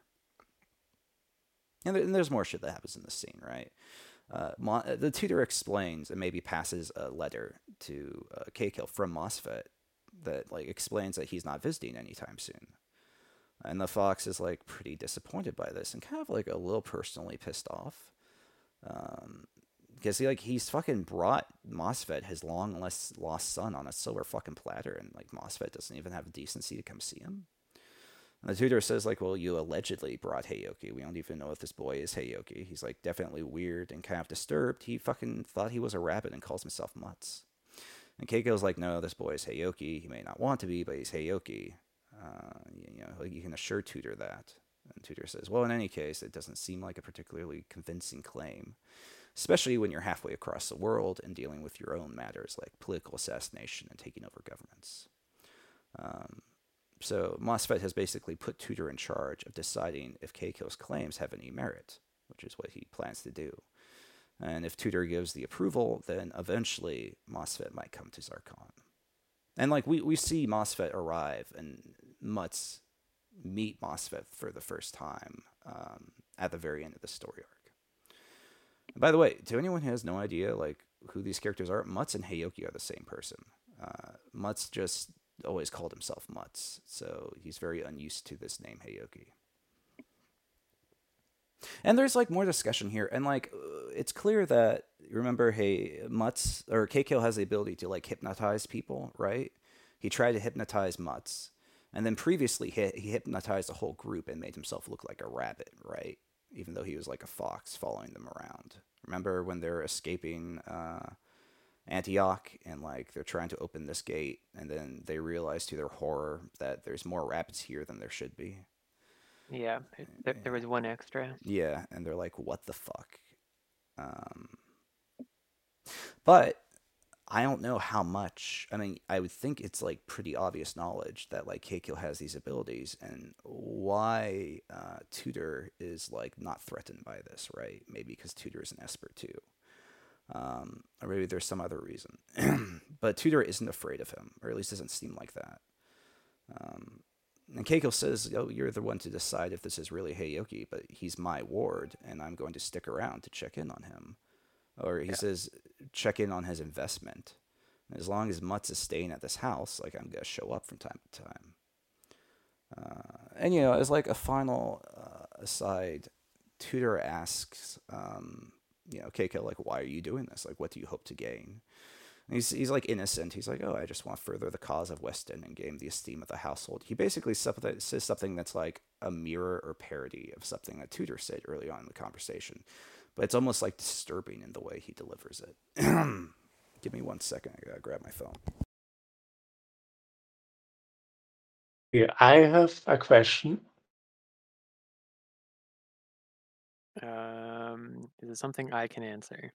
And there's more shit that happens in this scene, right? The tutor explains and maybe passes a letter to K-Kill from Mosfet that like explains that he's not visiting anytime soon. And the fox is like pretty disappointed by this and kind of like a little personally pissed off. Because he's fucking brought Mosfet, his long lost son, on a silver fucking platter, and like Mosfet doesn't even have the decency to come see him. And the tutor says like, well, you allegedly brought Heyoki. We don't even know if this boy is Heyoki. He's like definitely weird and kind of disturbed. He fucking thought he was a rabbit and calls himself Mutz. And Keiko's like, no, this boy is Heyoki. He may not want to be, but he's Heyoki. You can assure Tutor that. And Tutor says, well, in any case, it doesn't seem like a particularly convincing claim, especially when you're halfway across the world and dealing with your own matters like political assassination and taking over governments. So Mosfet has basically put Tutor in charge of deciding if Keiko's claims have any merit, which is what he plans to do. And if Tutor gives the approval, then eventually Mosfet might come to Zarkon. And like we see Mosfet arrive and Mutz meet Mosfet for the first time at the very end of the story arc. And by the way, to anyone who has no idea like who these characters are, Mutz and Heyoki are the same person. Mutz just always called himself Mutz, so he's very unused to this name Heyoki. And there's like more discussion here, and like it's clear that remember, Mutz or Keiko has the ability to like hypnotize people, right? He tried to hypnotize Mutz, and then previously he hypnotized a whole group and made himself look like a rabbit, right? Even though he was like a fox following them around. Remember when they're escaping Antioch and like they're trying to open this gate, and then they realize to their horror that there's more rabbits here than there should be. Yeah, there was one extra. Yeah, and they're like, what the fuck? But I don't know how much. I mean, I would think it's like pretty obvious knowledge that like Keiko has these abilities, and why Tutor is like not threatened by this, right? Maybe because Tutor is an Esper too. Or maybe there's some other reason. But Tutor isn't afraid of him, or at least doesn't seem like that. And Keiko says, oh, you're the one to decide if this is really Heyoki, but he's my ward, and I'm going to stick around to check in on him. Or he says, check in on his investment. And as long as Mutz is staying at this house, like, I'm going to show up from time to time. And, as like a final aside, Tutor asks, Keiko, like, why are you doing this? Like, what do you hope to gain? And he's like innocent. He's like, oh, I just want to further the cause of Weston and gain the esteem of the household. He basically says something that's like a mirror or parody of something that Tutor said early on in the conversation. But it's almost like disturbing in the way he delivers it. Give me 1 second. I gotta grab my phone. Yeah, I have a question. Is it something I can answer?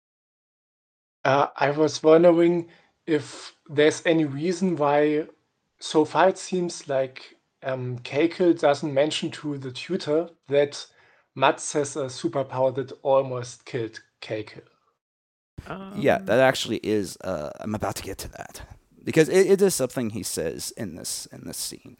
I was wondering if there's any reason why so far it seems like Keiko doesn't mention to the tutor that Mats has a superpower that almost killed Keiko. Yeah, that actually is. I'm about to get to that because it is something he says in this scene.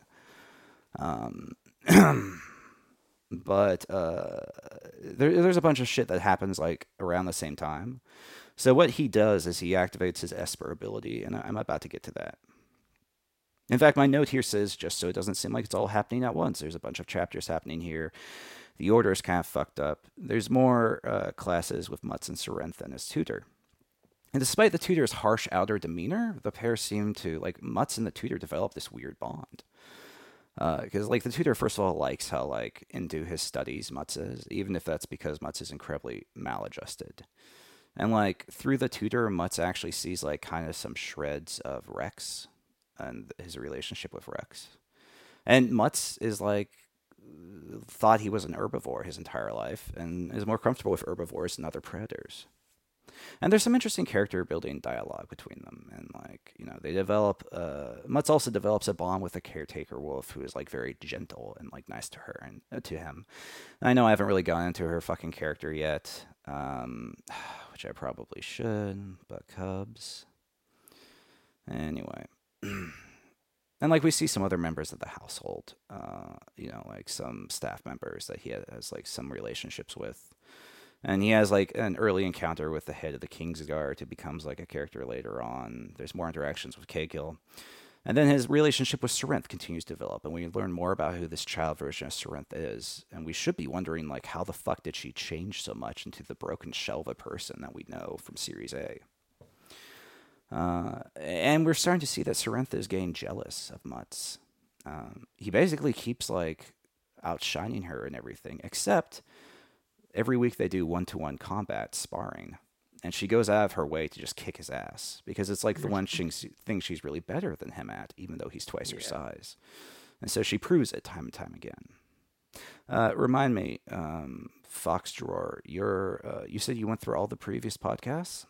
But there's a bunch of shit that happens like around the same time. So what he does is he activates his Esper ability, and I'm about to get to that. In fact, my note here says, just so it doesn't seem like it's all happening at once, there's a bunch of chapters happening here. The order is kind of fucked up. There's more classes with Mutz and Sorrenthan as tutor. And despite the tutor's harsh outer demeanor, the pair seem to, like, Mutz and the tutor develop this weird bond. Because, like, the tutor, first of all, likes how, like, into his studies Mutz is, even if that's because Mutz is incredibly maladjusted. And, like, through the tutor, Mutz actually sees, like, kind of some shreds of Rex and his relationship with Rex. And Mutz is, like, thought he was an herbivore his entire life and is more comfortable with herbivores than other predators. And there's some interesting character building dialogue between them. And, like, they develop... Mutz also develops a bond with the caretaker wolf who is, like, very gentle and, like, nice to her and to him. And I know I haven't really gone into her fucking character yet, which I probably should, but Cubs. Anyway. And, like, we see some other members of the household, like some staff members that he has, like, some relationships with. And he has, like, an early encounter with the head of the Kingsguard who becomes, like, a character later on. There's more interactions with Keiko. And then his relationship with Sarinth continues to develop, and we learn more about who this child version of Sarinth is. And we should be wondering, like, how the fuck did she change so much into the broken shell of a person that we know from Series A? And we're starting to see that Sarinth is getting jealous of Mutz. He basically keeps, like, outshining her and everything, except every week they do one-to-one combat sparring. And she goes out of her way to just kick his ass because it's like the one thing she's really better than him at, even though he's twice her size. And so she proves it time and time again. Remind me, Fox Drawer, you said you went through all the previous podcasts?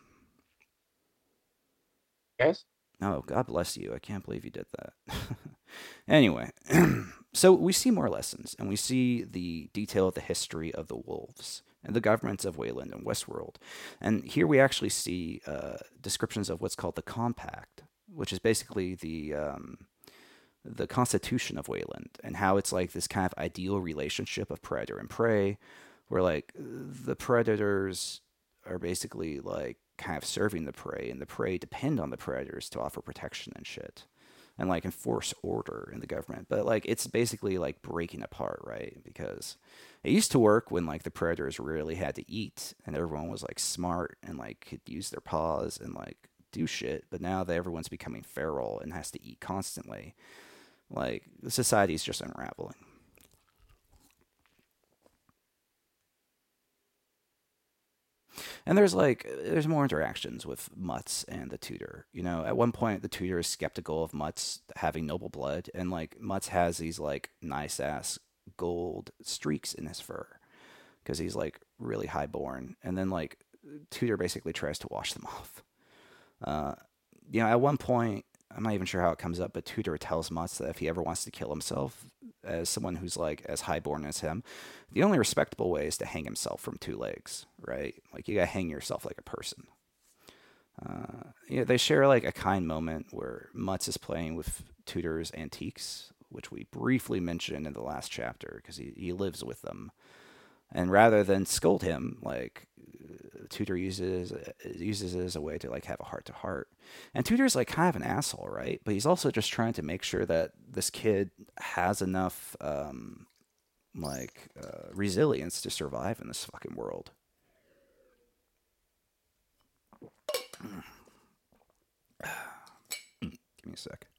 Yes? Oh, God bless you. I can't believe you did that. Anyway, so we see more lessons, and we see the detail of the history of the wolves and the governments of Wayland and Westworld. And here we actually see descriptions of what's called the Compact, which is basically the constitution of Wayland, and how it's like this kind of ideal relationship of predator and prey, where like the predators are basically like kind of serving the prey, and the prey depend on the predators to offer protection and shit, and like enforce order in the government. But like it's basically like breaking apart, right? Because it used to work when like the predators really had to eat, and everyone was like smart and like could use their paws and like do shit. But now that everyone's becoming feral and has to eat constantly, like the society's just unraveling. And there's more interactions with Mutz and the tutor. You know, at one point the tutor is skeptical of Mutz having noble blood, and like Mutz has these like nice ass gold streaks in his fur because he's like really highborn. And then like tutor basically tries to wash them off. You know, at one point, I'm not even sure how it comes up, but tutor tells Mutz that if he ever wants to kill himself, as someone who's like as highborn as him, the only respectable way is to hang himself from two legs, right? Like you gotta hang yourself like a person. You know, they share like a kind moment where Mutz is playing with tutor's antiques, which we briefly mentioned in the last chapter because he lives with them. And rather than scold him, like tutor uses it as a way to like have a heart to heart. And tutor's like kind of an asshole, right? But he's also just trying to make sure that this kid has enough resilience to survive in this fucking world. Give me a sec.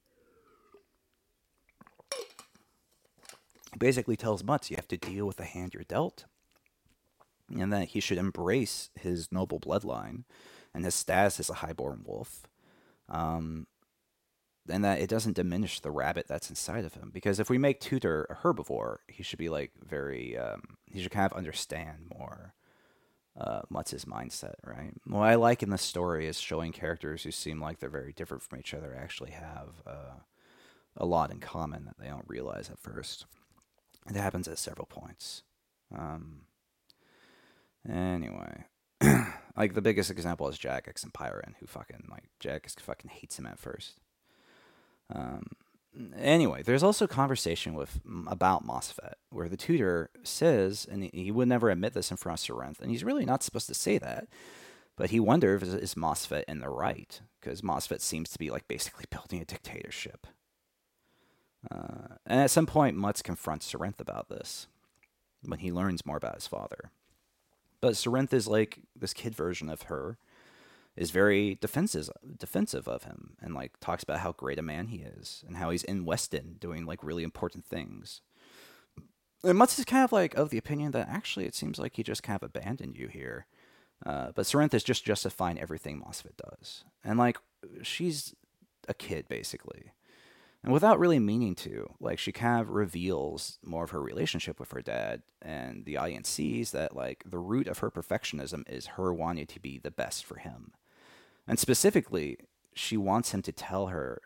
He basically tells Mutz you have to deal with the hand you're dealt, and that he should embrace his noble bloodline and his status as a highborn wolf, and that it doesn't diminish the rabbit that's inside of him. Because if we make Tutor a herbivore, he should be like he should kind of understand more Mutz's mindset, right? What I like in this story is showing characters who seem like they're very different from each other actually have a lot in common that they don't realize at first. It happens at several points. Anyway, like the biggest example is Jagex and Pyron, who Jagex fucking hates him at first. Anyway, there's also conversation about Mosfet, where the tutor says, and he would never admit this in front of Sarinth, and he's really not supposed to say that, but he wonders is Mosfet in the right, because Mosfet seems to be like basically building a dictatorship. And at some point, Mutz confronts Sarinth about this when he learns more about his father. But Sarinth is like this kid version of her, is very defensive of him, and like talks about how great a man he is and how he's in Weston doing like really important things. And Mutz is kind of like of the opinion that actually it seems like he just kind of abandoned you here. But Sarinth is just justifying everything Mosfet does. And like she's a kid basically. And without really meaning to, like she kind of reveals more of her relationship with her dad, and the audience sees that like the root of her perfectionism is her wanting to be the best for him. And specifically, she wants him to tell her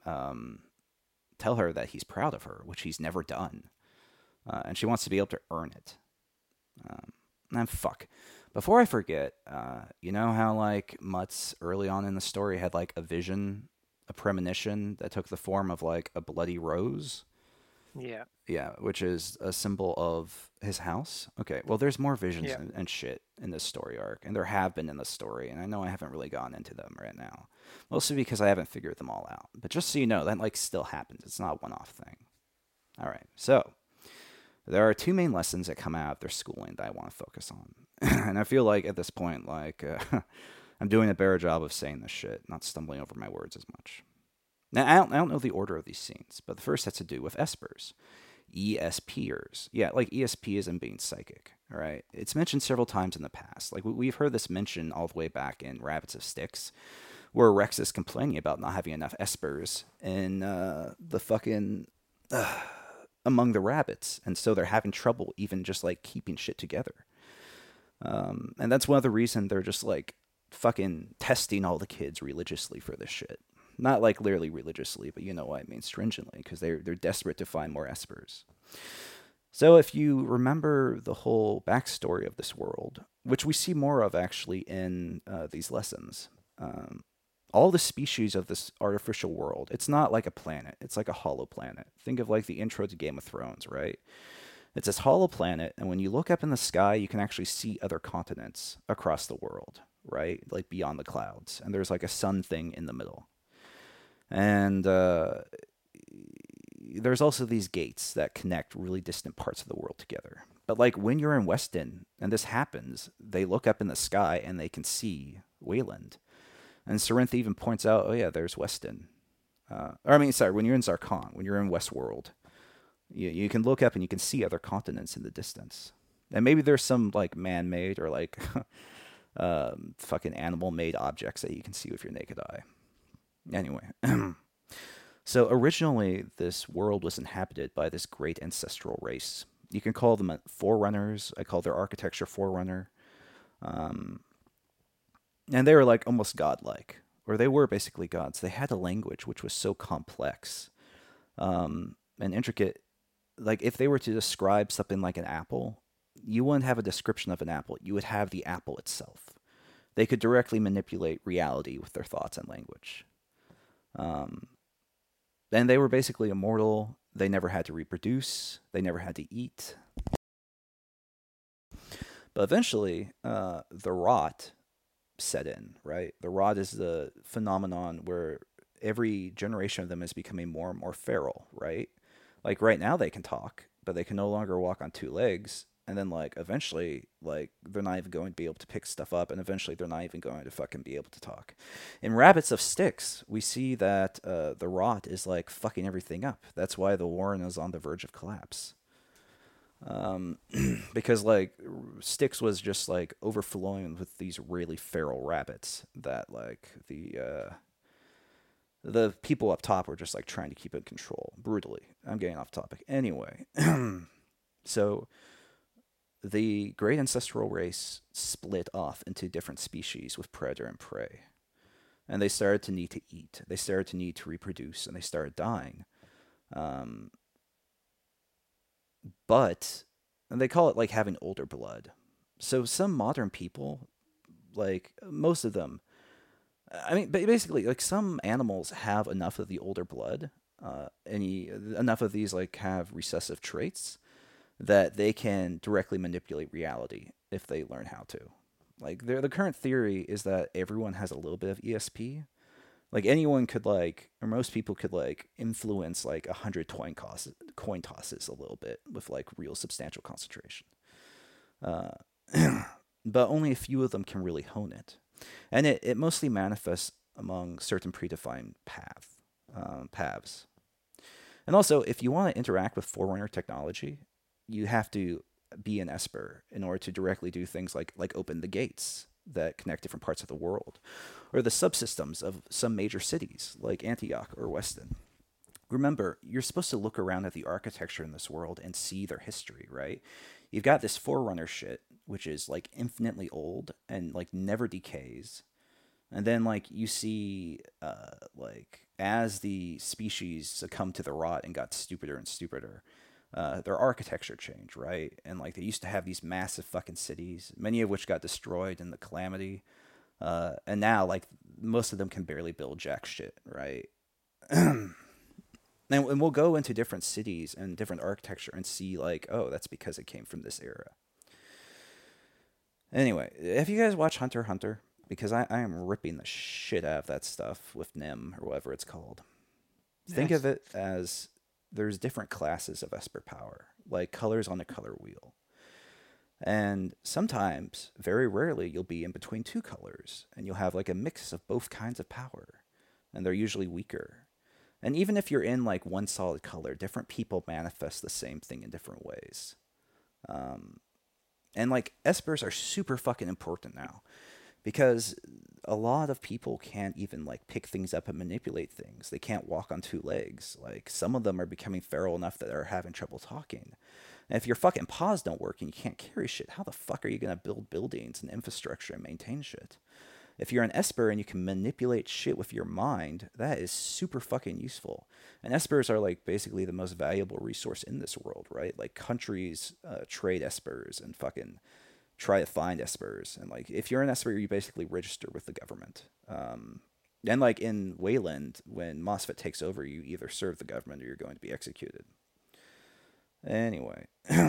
that he's proud of her, which he's never done. And she wants to be able to earn it. And fuck. Before I forget, you know how like Mutz early on in the story had like a vision, a premonition that took the form of like a bloody rose? Yeah. Yeah, which is a symbol of his house. Okay, well, there's more visions Yeah. and shit in this story arc, and there have been in the story, and I know I haven't really gone into them right now, mostly because I haven't figured them all out. But just so you know, that like still happens. It's not a one-off thing. All right, so there are two main lessons that come out of their schooling that I want to focus on, and I feel like at this point, like I'm doing a better job of saying this shit, not stumbling over my words as much. Now, I don't know the order of these scenes, but the first has to do with espers. ESPers. Yeah, like ESPism being psychic. All right. It's mentioned several times in the past. Like we've heard this mentioned all the way back in Rabbits of Styx, where Rex is complaining about not having enough espers in the fucking among the rabbits, and so they're having trouble even just like keeping shit together. And that's one of the reasons they're just like fucking testing all the kids religiously for this shit. Not like literally religiously, but you know what I mean, stringently, because they're desperate to find more espers. So if you remember the whole backstory of this world, which we see more of actually in these lessons, all the species of this artificial world, it's not like a planet. It's like a hollow planet. Think of like the intro to Game of Thrones, right? It's this hollow planet, and when you look up in the sky, you can actually see other continents across the world, right? Like beyond the clouds. And there's like a sun thing in the middle. And there's also these gates that connect really distant parts of the world together. But like when you're in Weston and this happens, they look up in the sky and they can see Wayland. And Sarinth even points out, oh yeah, there's Weston. When you're in Zarkon, when you're in Westworld, you can look up and you can see other continents in the distance. And maybe there's some like man-made or like fucking animal-made objects that you can see with your naked eye. Anyway, so originally this world was inhabited by this great ancestral race. You can call them forerunners. I call their architecture forerunner. And they were like almost godlike, or they were basically gods. They had a language which was so complex and intricate. Like if they were to describe something like an apple, you wouldn't have a description of an apple. You would have the apple itself. They could directly manipulate reality with their thoughts and language. And they were basically immortal. They never had to reproduce. They never had to eat. But eventually, the rot set in, right? The rot is the phenomenon where every generation of them is becoming more and more feral, right? Like right now they can talk, but they can no longer walk on two legs. And then like eventually, like they're not even going to be able to pick stuff up, and eventually they're not even going to fucking be able to talk. In Rabbits of Styx, we see that the rot is like fucking everything up. That's why the Warren is on the verge of collapse. Because like Styx was just like overflowing with these really feral rabbits that like the people up top were just like trying to keep in control brutally. I'm getting off topic. Anyway, so the great ancestral race split off into different species with predator and prey. And they started to need to eat. They started to need to reproduce, and they started dying. But and they call it like having older blood. So some modern people, like most of them, I mean, basically, like some animals have enough of the older blood, enough of these like have recessive traits that they can directly manipulate reality if they learn how to. Like the current theory is that everyone has a little bit of ESP. Like anyone could like, or most people could like influence like 100 coin tosses a little bit with like real substantial concentration. Uh, but only a few of them can really hone it. And it mostly manifests among certain predefined paths. And also, if you want to interact with Forerunner technology, you have to be an Esper in order to directly do things like open the gates that connect different parts of the world, or the subsystems of some major cities like Antioch or Weston. Remember, you're supposed to look around at the architecture in this world and see their history, right? You've got this Forerunner shit, which is like infinitely old and like never decays. And then like you see like as the species succumbed to the rot and got stupider and stupider, their architecture changed, right? And like they used to have these massive fucking cities, many of which got destroyed in the calamity. And now like most of them can barely build jack shit, right? And we'll go into different cities and different architecture and see like, oh, that's because it came from this era. Anyway, have you guys watched Hunter x Hunter? Because I am ripping the shit out of that stuff with Nim or whatever it's called. Think of it as there's different classes of Esper power, like colors on a color wheel. And sometimes, very rarely, you'll be in between two colors, and you'll have like a mix of both kinds of power, and they're usually weaker. And even if you're in like one solid color, different people manifest the same thing in different ways. And like Espers are super fucking important now, because a lot of people can't even like pick things up and manipulate things. They can't walk on two legs. Like some of them are becoming feral enough that they're having trouble talking. And if your fucking paws don't work and you can't carry shit, how the fuck are you going to build buildings and infrastructure and maintain shit? If you're an Esper and you can manipulate shit with your mind, that is super fucking useful. And Espers are like basically the most valuable resource in this world, right? Like countries trade Espers and fucking try to find Espers. And like if you're an Esper, you basically register with the government. And like in Wayland, when Mosfet takes over, you either serve the government or you're going to be executed. Anyway,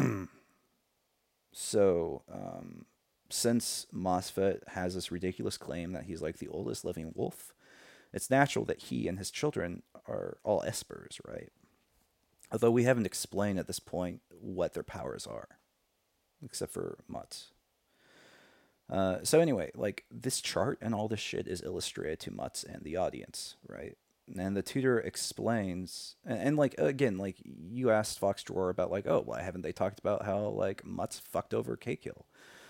so since Mosfet has this ridiculous claim that he's like the oldest living wolf, it's natural that he and his children are all Espers, right? Although we haven't explained at this point what their powers are, except for Mutz. So anyway, like this chart and all this shit is illustrated to Mutz and the audience, right? And the tutor explains, and like again, like you asked Fox Drawer about like, oh, why haven't they talked about how like Mutz fucked over K-Kill?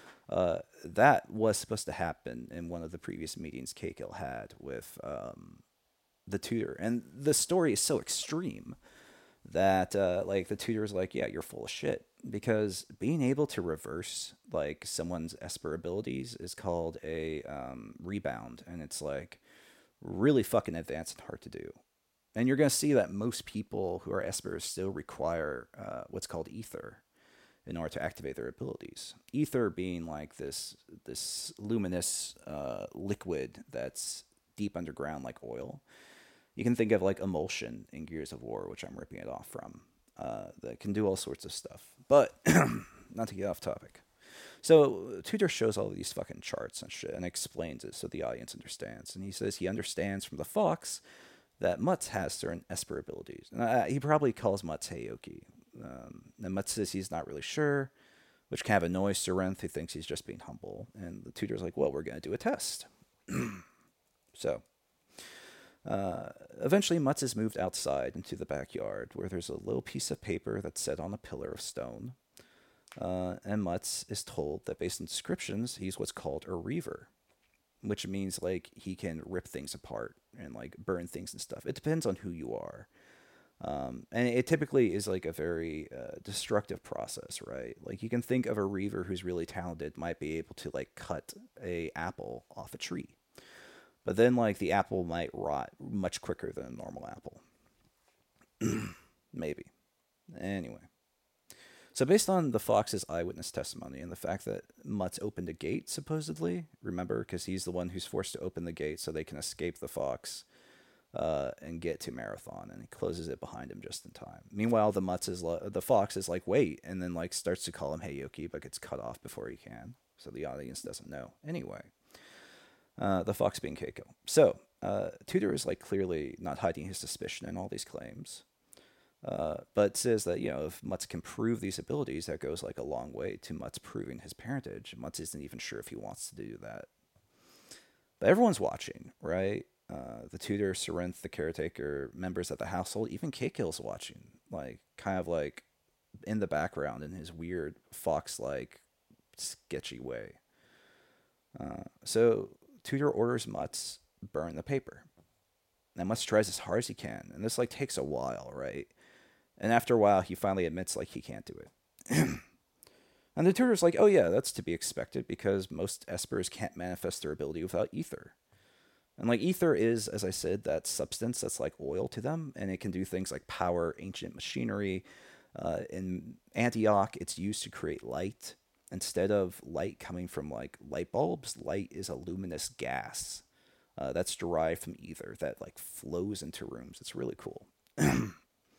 That was supposed to happen in one of the previous meetings K-Kill had with the tutor, and the story is so extreme that like the tutor's like, yeah, you're full of shit, because being able to reverse like someone's Esper abilities is called a rebound, and it's like really fucking advanced and hard to do. And you're going to see that most people who are Espers still require what's called ether in order to activate their abilities. Ether being like this luminous liquid that's deep underground like oil. You can think of like emulsion in Gears of War, which I'm ripping it off from, that can do all sorts of stuff. But not to get off topic. So Tutor shows all these fucking charts and shit and explains it so the audience understands. And he says he understands from the Fox that Mutz has certain Esper abilities. And he probably calls Mutz Heyoki. And Mutz says he's not really sure, which kind of annoys Sarenth, who thinks he's just being humble. And the tutor's like, well, we're going to do a test. So eventually Mutz is moved outside into the backyard, where there's a little piece of paper that's set on a pillar of stone. And Mutz is told that based on descriptions, he's what's called a reaver, which means like he can rip things apart and like burn things and stuff. It depends on who you are. And it typically is like a very destructive process, right? Like you can think of a reaver who's really talented might be able to like cut a apple off a tree. But then like the apple might rot much quicker than a normal apple. Maybe. Anyway. So based on the Fox's eyewitness testimony and the fact that Mutz opened a gate, supposedly, remember, because he's the one who's forced to open the gate so they can escape the Fox and get to Marathon, and he closes it behind him just in time. Meanwhile, the Fox is like, wait, and then like starts to call him Heyoki, but gets cut off before he can, so the audience doesn't know. Anyway, the Fox being Keiko. So Tutor is like clearly not hiding his suspicion in all these claims. But says that, if Mutz can prove these abilities, that goes like a long way to Mutz proving his parentage. Mutz isn't even sure if he wants to do that. But everyone's watching, right? The tutor, Sarenth, the caretaker, members of the household, even K-Kill's watching, like kind of like in the background in his weird fox-like sketchy way. So tutor orders Mutz burn the paper. And Mutz tries as hard as he can, and this like takes a while, right? And after a while, he finally admits like he can't do it. And the tutor's like, oh yeah, that's to be expected because most Espers can't manifest their ability without ether. And like ether is, as I said, that substance that's like oil to them, and it can do things like power ancient machinery. In Antioch, it's used to create light. Instead of light coming from like light bulbs, light is a luminous gas that's derived from ether that like flows into rooms. It's really cool.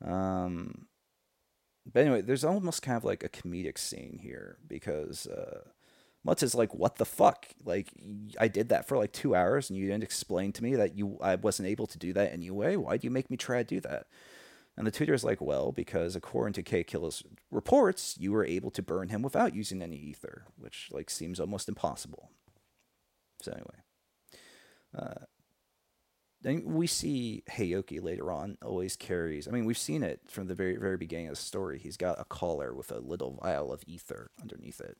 Um, but anyway, there's almost kind of like a comedic scene here because Mutz is like, "What the fuck? Like, I did that for like 2 hours, and you didn't explain to me that I wasn't able to do that anyway. Why'd you make me try to do that?" And the tutor is like, "Well, because according to K-Kill's reports, you were able to burn him without using any ether, which like seems almost impossible." So anyway, uh, then we see Heyoki later on always carries. I mean, we've seen it from the very very beginning of the story. He's got a collar with a little vial of ether underneath it.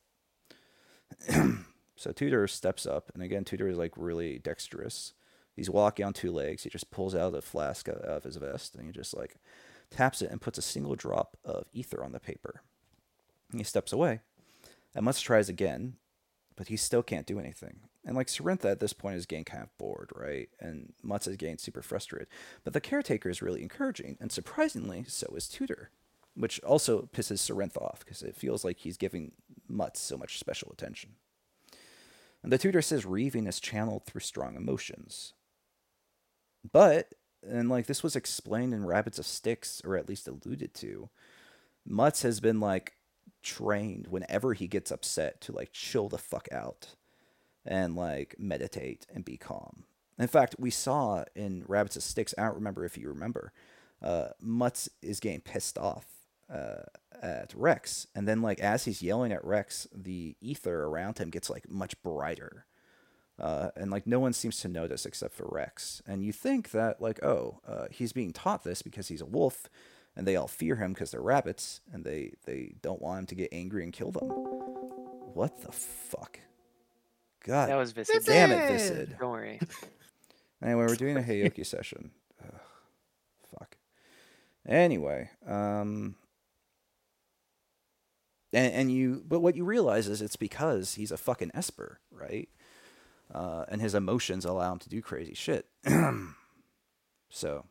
So Tudor steps up, and again, Tudor is like really dexterous. He's walking on two legs. He just pulls out a flask out of his vest, and he just like taps it and puts a single drop of ether on the paper. And he steps away. And Mutz tries again, but he still can't do anything. And like Cerintha at this point is getting kind of bored, right? And Mutz is getting super frustrated. But the caretaker is really encouraging, and surprisingly, so is Tudor, which also pisses Cerintha off because it feels like he's giving Mutz so much special attention. And the tutor says grieving is channeled through strong emotions. But, and like this was explained in Rabbits of Styx, or at least alluded to, Mutz has been like trained whenever he gets upset to like chill the fuck out and like meditate and be calm. In fact, we saw in Rabbits of Styx, I don't remember if you remember, Mutz is getting pissed off at Rex, and then like as he's yelling at Rex, the ether around him gets like much brighter, and like no one seems to notice except for Rex. And you think that like he's being taught this because he's a wolf, and they all fear him because they're rabbits, and they don't want him to get angry and kill them. What the fuck? God That was Visid. damn it, Visid. Don't worry. Anyway, we're doing a Heyoki session. Ugh, fuck. Anyway, but what you realize is it's because he's a fucking Esper, right? And his emotions allow him to do crazy shit. So,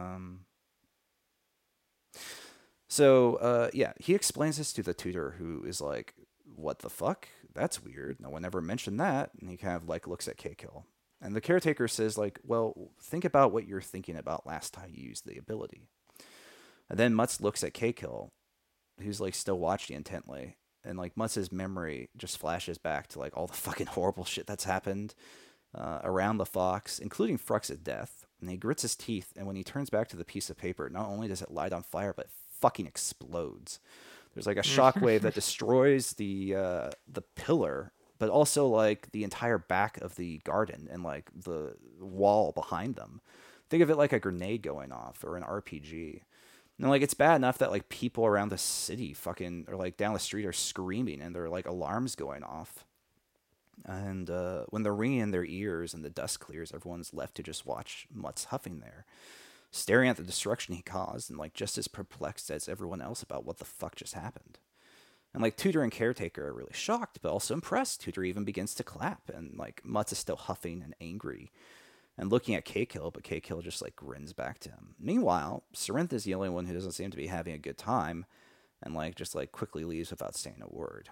yeah, he explains this to the tutor, who is like, "What the fuck? That's weird. No one ever mentioned that." And he kind of like looks at K-Kill. And the caretaker says like, "Well, think about what you're thinking about last time you used the ability." And then Mutz looks at K-Kill, who's like still watching intently, and like Mutz's memory just flashes back to like all the fucking horrible shit that's happened around the fox, including Frux's death. And he grits his teeth, and when he turns back to the piece of paper, not only does it light on fire, but it fucking explodes. There's like a shockwave that destroys the pillar, but also like the entire back of the garden and like the wall behind them. Think of it like a grenade going off or an RPG. And like it's bad enough that like people around the city fucking or like down the street are screaming and there are like alarms going off. And when they're ringing in their ears and the dust clears, everyone's left to just watch Mutz huffing there, staring at the destruction he caused and like just as perplexed as everyone else about what the fuck just happened. And like Tutor and Caretaker are really shocked, but also impressed. Tutor even begins to clap, and like Mutz is still huffing and angry and looking at K-Kill, but K-Kill just like grins back to him. Meanwhile, Cerintha is the only one who doesn't seem to be having a good time, and like just like quickly leaves without saying a word.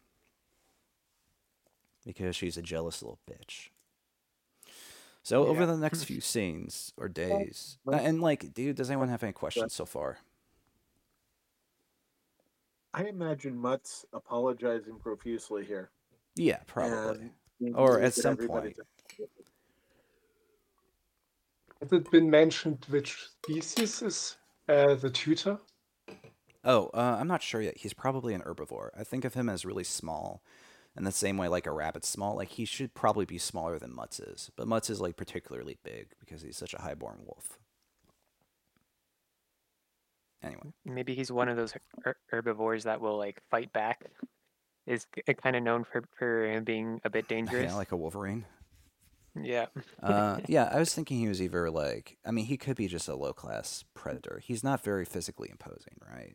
Because she's a jealous little bitch. So over the next few scenes or days, and like, dude, does anyone have any questions so far? I imagine Mutz apologizing profusely here. Yeah, probably. Or at some point. Has it been mentioned which species is the tutor? Oh, I'm not sure yet. He's probably an herbivore. I think of him as really small. In the same way like a rabbit's small, like he should probably be smaller than Mutz is. But Mutz is like particularly big because he's such a highborn wolf. Anyway. Maybe he's one of those herbivores that will like fight back. Is kind of known for him being a bit dangerous. Yeah, like a Wolverine. Yeah. Yeah, I was thinking he was either like, I mean, he could be just a low-class predator. He's not very physically imposing, right?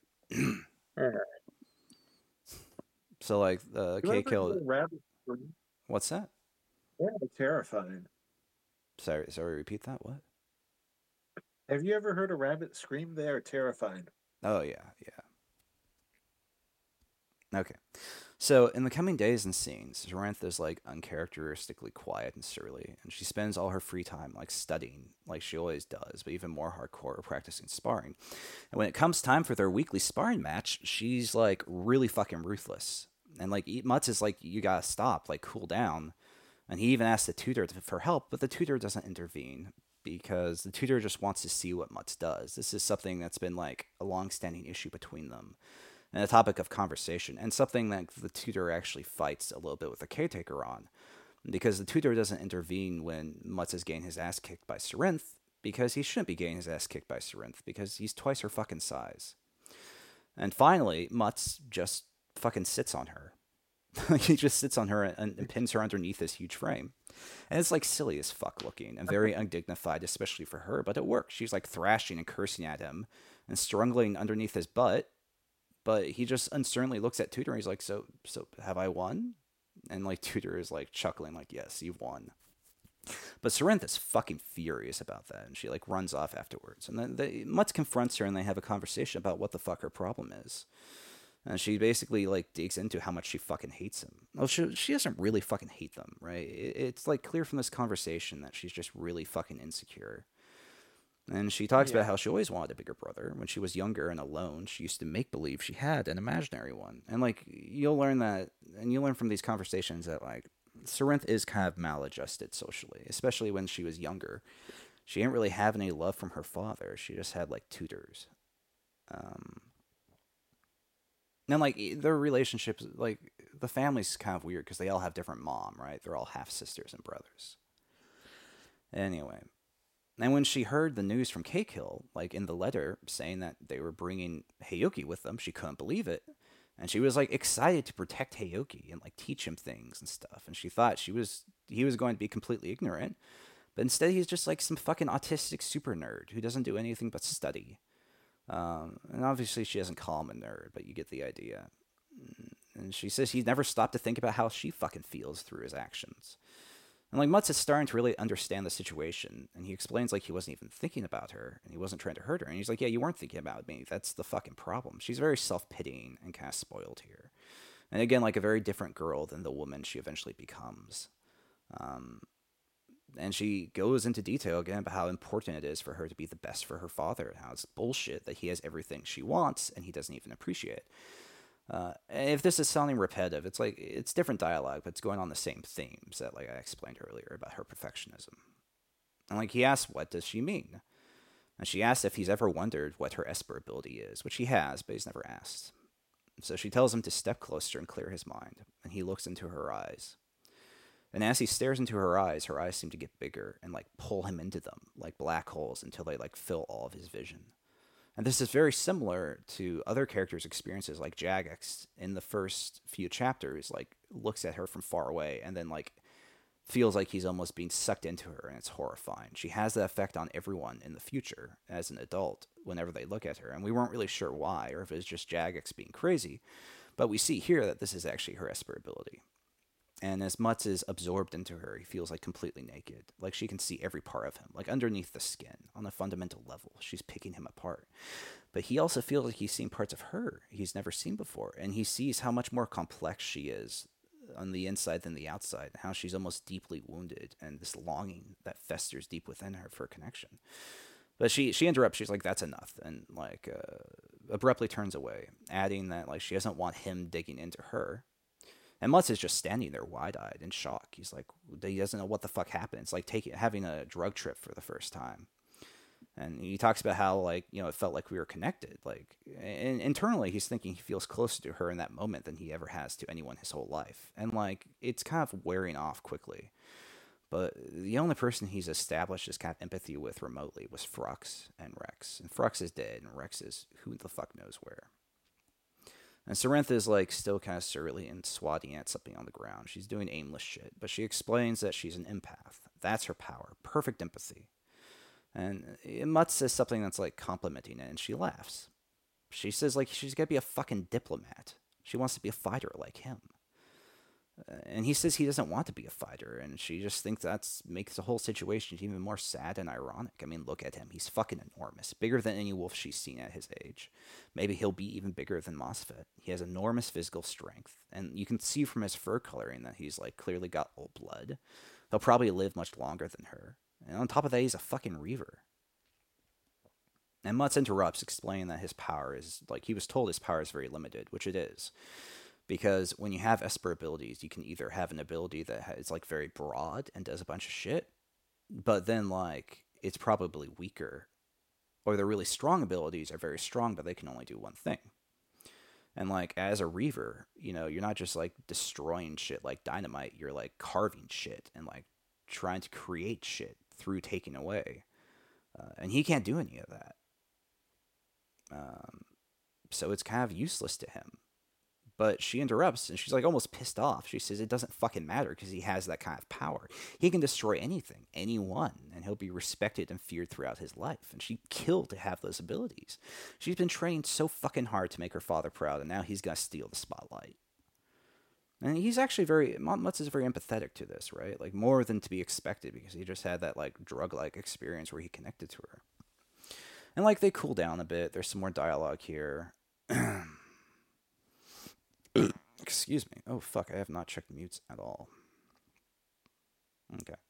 So like K-Kill. What's that? Yeah, terrifying. Sorry, repeat that. What? Have you ever heard a rabbit scream? They are terrifying. Oh yeah. Okay. So in the coming days and scenes, Zoranth is like uncharacteristically quiet and surly, and she spends all her free time like studying, like she always does, but even more hardcore practicing sparring. And when it comes time for their weekly sparring match, she's like really fucking ruthless. And like Mutz is like, you gotta stop, like cool down. And he even asks the tutor for help, but the tutor doesn't intervene because the tutor just wants to see what Mutz does. This is something that's been like a long-standing issue between them and a topic of conversation, and something that the tutor actually fights a little bit with the caretaker on, because the tutor doesn't intervene when Mutz is getting his ass kicked by Sarinth, because he shouldn't be getting his ass kicked by Sarinth, because he's twice her fucking size. And finally, Mutz just fucking sits on her. He just sits on her and pins her underneath his huge frame. And it's like silly as fuck looking and very undignified, especially for her, but it works. She's like thrashing and cursing at him and strangling underneath his butt. But he just uncertainly looks at Tutor and he's like, so have I won? And like Tutor is like chuckling, like, yes, you've won. But Sarinth is fucking furious about that, and she like runs off afterwards. And then Mutz confronts her, and they have a conversation about what the fuck her problem is. And she basically like digs into how much she fucking hates him. Well, she doesn't really fucking hate them, right? It's like clear from this conversation that she's just really fucking insecure. And she talks about how she always wanted a bigger brother. When she was younger and alone, she used to make believe she had an imaginary one. And like you'll learn that, and you'll learn from these conversations that like Sarinth is kind of maladjusted socially, especially when she was younger. She didn't really have any love from her father. She just had like tutors. And like their relationships, like the family's kind of weird because they all have different mom, right? They're all half sisters and brothers. Anyway. And when she heard the news from Cakehill, like in the letter saying that they were bringing Heyoki with them, she couldn't believe it. And she was like excited to protect Heyoki and like teach him things and stuff. And she thought he was going to be completely ignorant. But instead he's just like some fucking autistic super nerd who doesn't do anything but study. And obviously she doesn't call him a nerd, but you get the idea. And she says he's never stopped to think about how she fucking feels through his actions. And like Mutz is starting to really understand the situation, and he explains like he wasn't even thinking about her, and he wasn't trying to hurt her. And he's like, yeah, you weren't thinking about me. That's the fucking problem. She's very self-pitying and kind of spoiled here. And again, like a very different girl than the woman she eventually becomes. And she goes into detail again about how important it is for her to be the best for her father, and how it's bullshit that he has everything she wants and he doesn't even appreciate it. If this is sounding repetitive, it's like it's different dialogue, but it's going on the same themes that like I explained earlier about her perfectionism. And like he asks, what does she mean? And she asks if he's ever wondered what her Esper ability is, which he has, but he's never asked. So she tells him to step closer and clear his mind, and he looks into her eyes. And as he stares into her eyes seem to get bigger and like pull him into them like black holes until they like fill all of his vision. And this is very similar to other characters' experiences, like Jagex in the first few chapters, like looks at her from far away and then like feels like he's almost being sucked into her, and it's horrifying. She has that effect on everyone in the future as an adult whenever they look at her, and we weren't really sure why, or if it's just Jagex being crazy, but we see here that this is actually her Esper ability. And as Mutz is absorbed into her, he feels like completely naked. Like she can see every part of him, like underneath the skin, on a fundamental level. She's picking him apart. But he also feels like he's seen parts of her he's never seen before. And he sees how much more complex she is on the inside than the outside, how she's almost deeply wounded, and this longing that festers deep within her for connection. But she interrupts. She's like, that's enough. And like abruptly turns away, adding that like she doesn't want him digging into her. And Mutz is just standing there wide-eyed in shock. He's like, he doesn't know what the fuck happened. It's like having a drug trip for the first time. And he talks about how, like, you know, it felt like we were connected. Like, and internally, he's thinking he feels closer to her in that moment than he ever has to anyone his whole life. And, like, it's kind of wearing off quickly. But the only person he's established this kind of empathy with remotely was Frux and Rex. And Frux is dead, and Rex is who the fuck knows where. And Sarinth is like still kind of surly and swatting at something on the ground. She's doing aimless shit, but she explains that she's an empath. That's her power. Perfect empathy. And Mutz says something that's like complimenting it, and she laughs. She says like she's gonna be a fucking diplomat. She wants to be a fighter like him. And he says he doesn't want to be a fighter, and she just thinks that's makes the whole situation even more sad and ironic. I mean, look at him. He's fucking enormous. Bigger than any wolf she's seen at his age. Maybe he'll be even bigger than Mosfet. He has enormous physical strength, and you can see from his fur coloring that he's like clearly got old blood. He'll probably live much longer than her. And on top of that, he's a fucking reaver. And Mutz interrupts, explaining that his power is, like, he was told his power is very limited, which it is. Because when you have Esper abilities, you can either have an ability that is, like, very broad and does a bunch of shit, but then, like, it's probably weaker. Or the really strong abilities are very strong, but they can only do one thing. And, like, as a Reaver, you know, you're not just, like, destroying shit like dynamite. You're, like, carving shit and, like, trying to create shit through taking away. And he can't do any of that. So it's kind of useless to him. But she interrupts, and she's like almost pissed off. She says it doesn't fucking matter because he has that kind of power. He can destroy anything, anyone, and he'll be respected and feared throughout his life. And she'd kill to have those abilities. She's been training so fucking hard to make her father proud, and now he's gonna steal the spotlight. And he's actually Mutz is very empathetic to this, right? Like, more than to be expected, because he just had that, like, drug-like experience where he connected to her. And, like, they cool down a bit. There's some more dialogue here. Excuse me. Oh, fuck. I have not checked mutes at all. Okay.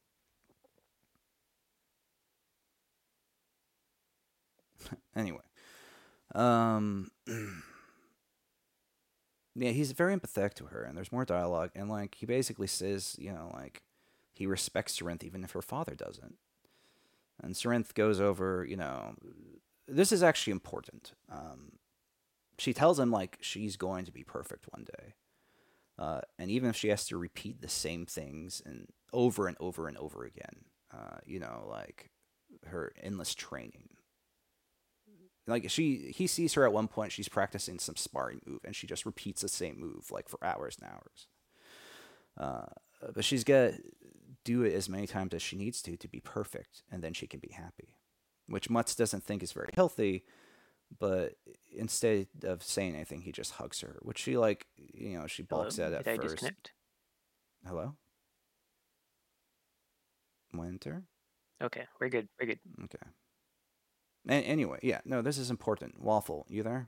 Anyway. Yeah, he's very empathetic to her, and there's more dialogue. And, like, he basically says, you know, like, he respects Sarinth even if her father doesn't. And Sarinth goes over, you know, this is actually important. She tells him, like, she's going to be perfect one day. And even if she has to repeat the same things and over and over and over again, you know, like, her endless training. Like, he sees her at one point, she's practicing some sparring move, and she just repeats the same move, like, for hours and hours. But she's got to do it as many times as she needs to be perfect, and then she can be happy. Which Mutz doesn't think is very healthy, but instead of saying anything, he just hugs her, which she, like, you know, she balks at Did I first. disconnect? Hello? Winter? Okay, we're good. We're good. Okay. Anyway, yeah, no, this is important. Waffle, you there?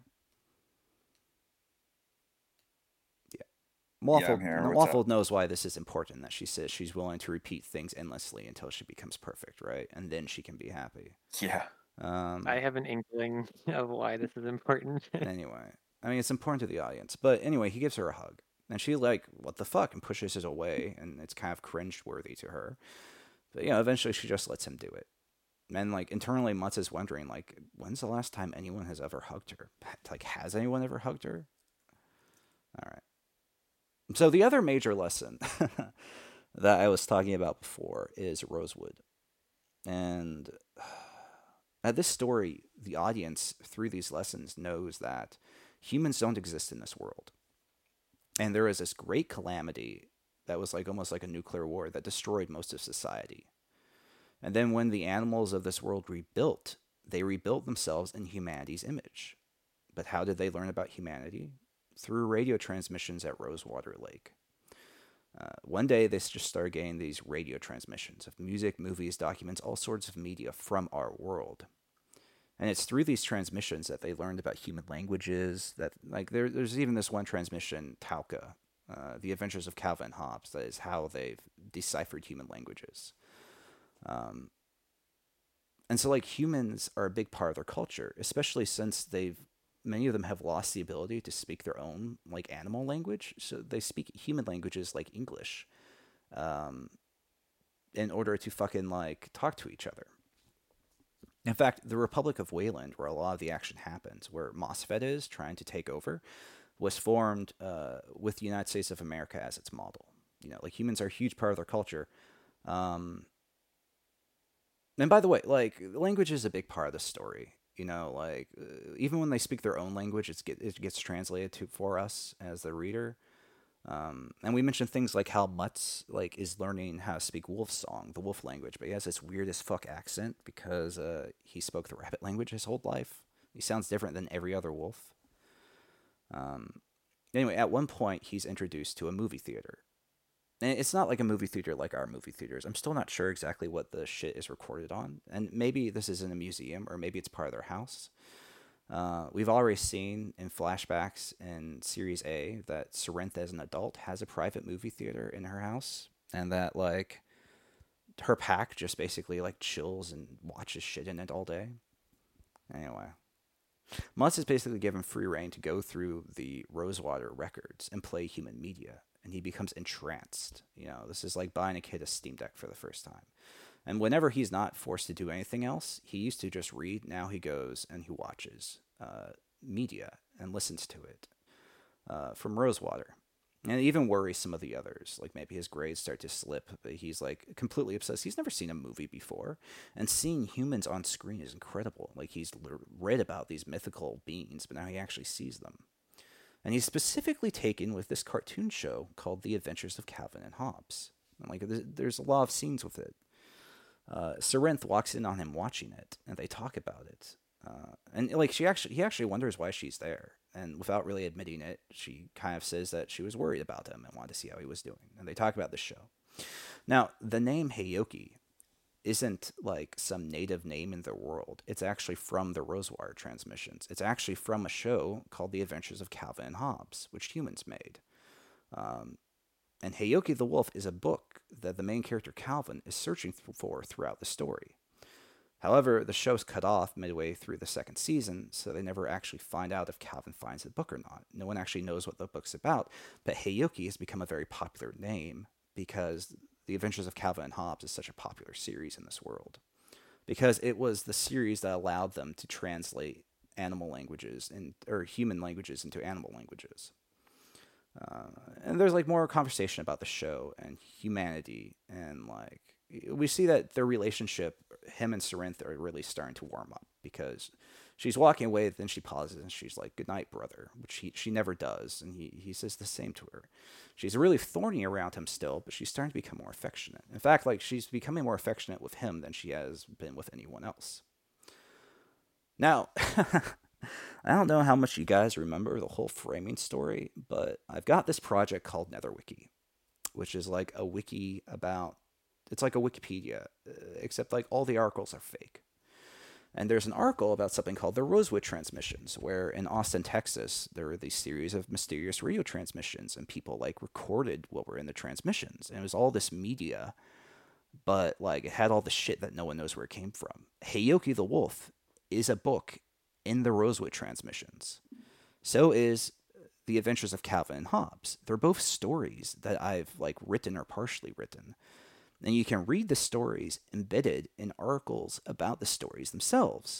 Yeah. Waffle, I'm here. What's Waffle up? knows why this is important, that she says she's willing to repeat things endlessly until she becomes perfect, right? And then she can be happy. Yeah. I have an inkling of why this is important. Anyway, I mean, it's important to the audience. But anyway, he gives her a hug. And she's like, what the fuck? And pushes it away. And it's kind of cringe-worthy to her. But, you know, eventually she just lets him do it. And, like, internally, Mutz is wondering, like, when's the last time anyone has ever hugged her? Like, has anyone ever hugged her? All right. So the other major lesson that I was talking about before is Rosewood. And at this story, the audience, through these lessons, knows that humans don't exist in this world. And there is this great calamity that was like almost like a nuclear war that destroyed most of society. And then when the animals of this world rebuilt, they rebuilt themselves in humanity's image. But how did they learn about humanity? Through radio transmissions at Rosewater Lake. One day, they just started getting these radio transmissions of music, movies, documents, all sorts of media from our world. And it's through these transmissions that they learned about human languages. That, like, there's even this one transmission, Tauka, The Adventures of Calvin and Hobbes, that is how they've deciphered human languages. And so, like, humans are a big part of their culture, especially since many of them have lost the ability to speak their own, like, animal language. So they speak human languages like English in order to fucking, like, talk to each other. In fact, the Republic of Wayland, where a lot of the action happens, where Mosfet is trying to take over, was formed with the United States of America as its model. You know, like, humans are a huge part of their culture. And by the way, like, language is a big part of the story. You know, like, even when they speak their own language, it gets translated for us as the reader. And we mentioned things like how Mutz, like, is learning how to speak wolf song, the wolf language, but he has this weird as fuck accent because he spoke the rabbit language his whole life. He sounds different than every other wolf. Anyway, at one point, he's introduced to a movie theater. And it's not like a movie theater like our movie theaters. I'm still not sure exactly what the shit is recorded on, and maybe this is in a museum or maybe it's part of their house. We've already seen in flashbacks in Series A that Sorrentha, as an adult, has a private movie theater in her house, and that like her pack just basically like chills and watches shit in it all day. Anyway, Mutz is basically given free reign to go through the Rosewater records and play human media, and he becomes entranced. This is like buying a kid a Steam Deck for the first time. And whenever he's not forced to do anything else, he used to just read. Now he goes and he watches media and listens to it from Rosewater. And it even worries some of the others. Like maybe his grades start to slip, but he's like completely obsessed. He's never seen a movie before. And seeing humans on screen is incredible. Like he's read about these mythical beings, but now he actually sees them. And he's specifically taken with this cartoon show called The Adventures of Calvin and Hobbes. And like there's a lot of scenes with it. Sorrentha walks in on him watching it, and they talk about it. And like he actually wonders why she's there, and without really admitting it, she kind of says that she was worried about him and wanted to see how he was doing. And they talk about the show. Now, the name Heyoki isn't like some native name in the world. It's actually from the Rosewater transmissions. It's actually from a show called The Adventures of Calvin and Hobbes, which humans made. And Heyoki the Wolf is a book that the main character Calvin is searching for throughout the story. However, the show's cut off midway through the second season, so they never actually find out if Calvin finds the book or not. No one actually knows what the book's about, but Heyoki has become a very popular name because The Adventures of Calvin and Hobbes is such a popular series in this world. Because it was the series that allowed them to translate animal languages or human languages into animal languages. And there's like more conversation about the show and humanity, and like we see that their relationship, him and Sorrentha, are really starting to warm up because she's walking away, then she pauses and she's like, "Good night, brother," which she never does, and he says the same to her. She's really thorny around him still, but she's starting to become more affectionate. In fact, like she's becoming more affectionate with him than she has been with anyone else. Now, I don't know how much you guys remember the whole framing story, but I've got this project called NetherWiki, which is like a wiki about, it's like a Wikipedia, except like all the articles are fake. And there's an article about something called the Rosewood transmissions, where in Austin, Texas, there were these series of mysterious radio transmissions, and people like recorded what were in the transmissions. And it was all this media, but like it had all the shit that no one knows where it came from. Heyoki the Wolf is a book in the Rosewood transmissions. So is The Adventures of Calvin and Hobbes. They're both stories that I've like written or partially written. And you can read the stories embedded in articles about the stories themselves.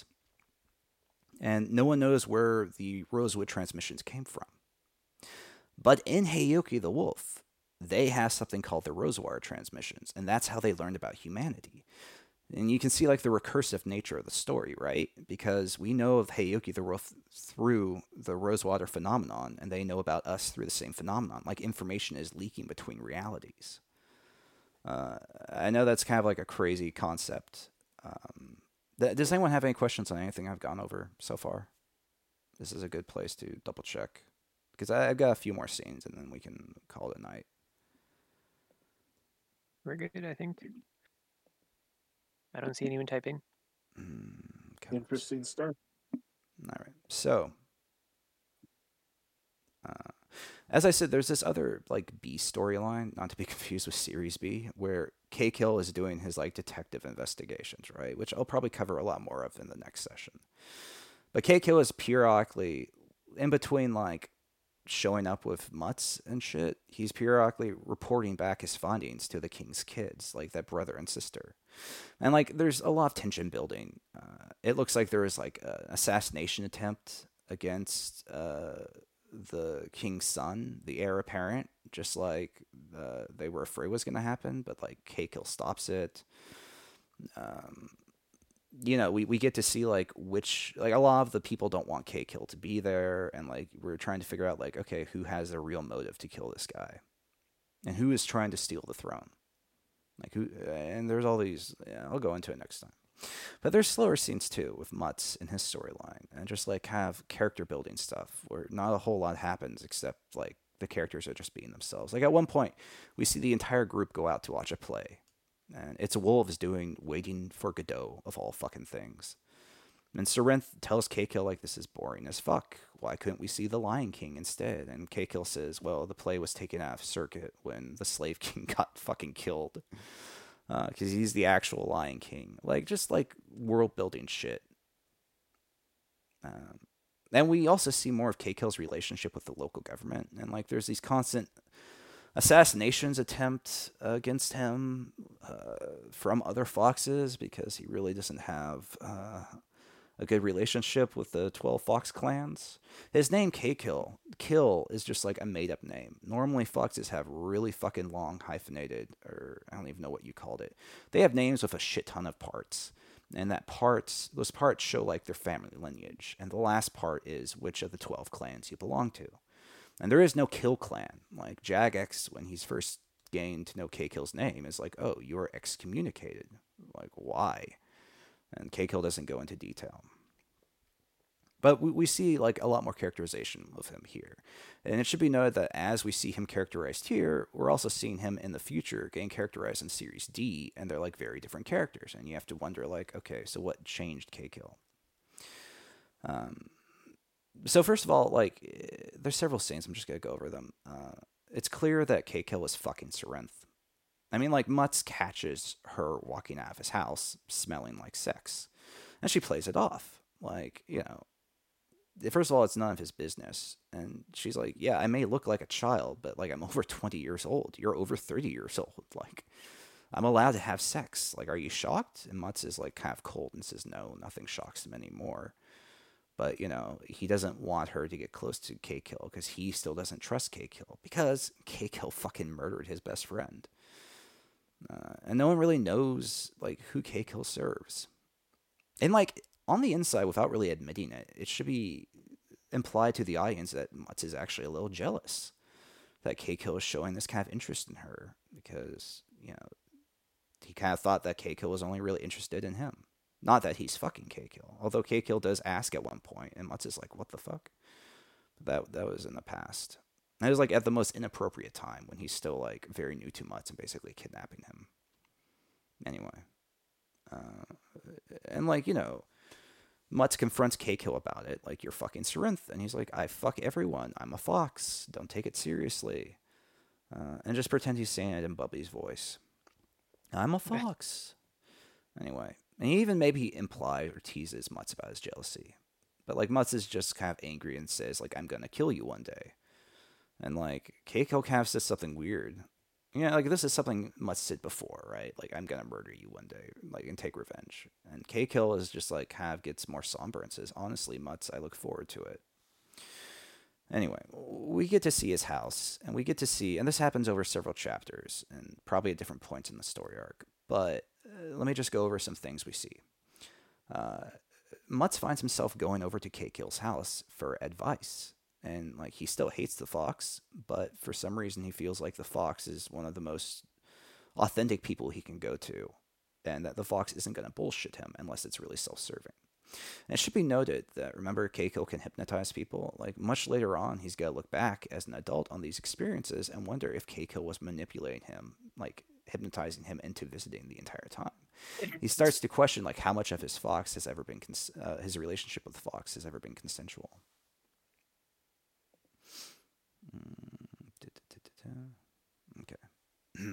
And no one knows where the Rosewood transmissions came from. But in Heyoki the Wolf, they have something called the Rosewater transmissions, and that's how they learned about humanity. And you can see like the recursive nature of the story, right? Because we know of Heyoki the Wolf through the Rosewater phenomenon, and they know about us through the same phenomenon. Like information is leaking between realities. I know that's kind of like a crazy concept. Does anyone have any questions on anything I've gone over so far? This is a good place to double check. Because I've got a few more scenes, and then we can call it a night. We're good, I think. I don't see anyone typing. Okay. Interesting stuff. All right. So, as I said, there's this other like B storyline, not to be confused with Series B, where K-Kill is doing his like detective investigations, right? Which I'll probably cover a lot more of in the next session. But K-Kill is periodically, in between like showing up with Mutz and shit, he's periodically reporting back his findings to the King's kids, like that brother and sister. And like there's a lot of tension building. It looks like there was like an assassination attempt against the King's son, the heir apparent, just like they were afraid was going to happen, but like K-Kill stops it. We get to see like which, like a lot of the people don't want K-Kill to be there, and like we're trying to figure out like, okay, who has a real motive to kill this guy, and who is trying to steal the throne. Like who, and there's all these. Yeah, I'll go into it next time. But there's slower scenes too with Mutz in his storyline, and just like have character building stuff where not a whole lot happens except like the characters are just being themselves. Like at one point, we see the entire group go out to watch a play, and it's wolves doing Waiting for Godot of all fucking things. And Sarenth tells Kekill, like, this is boring as fuck. Why couldn't we see The Lion King instead? And Kekill says, well, the play was taken out of circuit when the Slave King got fucking killed. Because he's the actual Lion King. Like, just like world building shit. And we also see more of Kekill's relationship with the local government. And like, there's these constant assassinations attempt against him from other foxes because he really doesn't have a good relationship with the 12 fox clans. His name, Kekill. Kill is just like a made-up name. Normally, foxes have really fucking long hyphenated, or I don't even know what you called it. They have names with a shit ton of parts. And those parts show like their family lineage. And the last part is which of the 12 clans you belong to. And there is no Kill clan. Like Jagex, when he's first gained to know Kekill's name, is like, oh, you're excommunicated. Like, why? And Kekill doesn't go into detail. But we see like a lot more characterization of him here. And it should be noted that as we see him characterized here, we're also seeing him in the future getting characterized in Series D, and they're like very different characters. And you have to wonder like, okay, so what changed Kekill? So first of all, like, there's several scenes. I'm just going to go over them. It's clear that Kekill is fucking Sarenth. I mean, like, Mutz catches her walking out of his house smelling like sex. And she plays it off. Like, you know, first of all, it's none of his business. And she's like, yeah, I may look like a child, but, like, I'm over 20 years old. You're over 30 years old. Like, I'm allowed to have sex. Like, are you shocked? And Mutz is, like, kind of cold and says, no, nothing shocks him anymore. But, you know, he doesn't want her to get close to Kekill because he still doesn't trust Kekill because Kekill fucking murdered his best friend. And no one really knows, like, who Kekill serves. And, like, on the inside, without really admitting it, it should be implied to the audience that Mutz is actually a little jealous that Kekill is showing this kind of interest in her because, you know, he kind of thought that Kekill was only really interested in him. Not that he's fucking Kekill. Although Kekill does ask at one point, and Mutz is like, what the fuck? That was in the past. It was like at the most inappropriate time when he's still like very new to Mutz and basically kidnapping him. Anyway. And like, you know, Mutz confronts Kekill about it, like, you're fucking Sarenth. And he's like, I fuck everyone. I'm a fox. Don't take it seriously. And just pretend he's saying it in Bubby's voice. I'm a fox. Anyway. And he even maybe implies or teases Mutz about his jealousy. But like, Mutz is just kind of angry and says, like, I'm gonna kill you one day. And, like, Kekill kind of says something weird. You know, like, this is something Mutz did before, right? Like, I'm gonna murder you one day, like, and take revenge. And Kekill is just, like, kind of gets more somber and says, honestly, Mutz, I look forward to it. Anyway, we get to see his house, and we get to see, and this happens over several chapters, and probably at different points in the story arc, but let me just go over some things we see. Mutz finds himself going over to Kekill's house for advice. And, like, he still hates the fox, but for some reason he feels like the fox is one of the most authentic people he can go to, and that the fox isn't going to bullshit him unless it's really self-serving. And it should be noted that, remember, Kekill can hypnotize people. Like, much later on, he's got to look back as an adult on these experiences and wonder if Kekill was manipulating him, like, hypnotizing him into visiting the entire time. He starts to question, like, how much of his fox has ever been, his relationship with the fox has ever been consensual. Okay.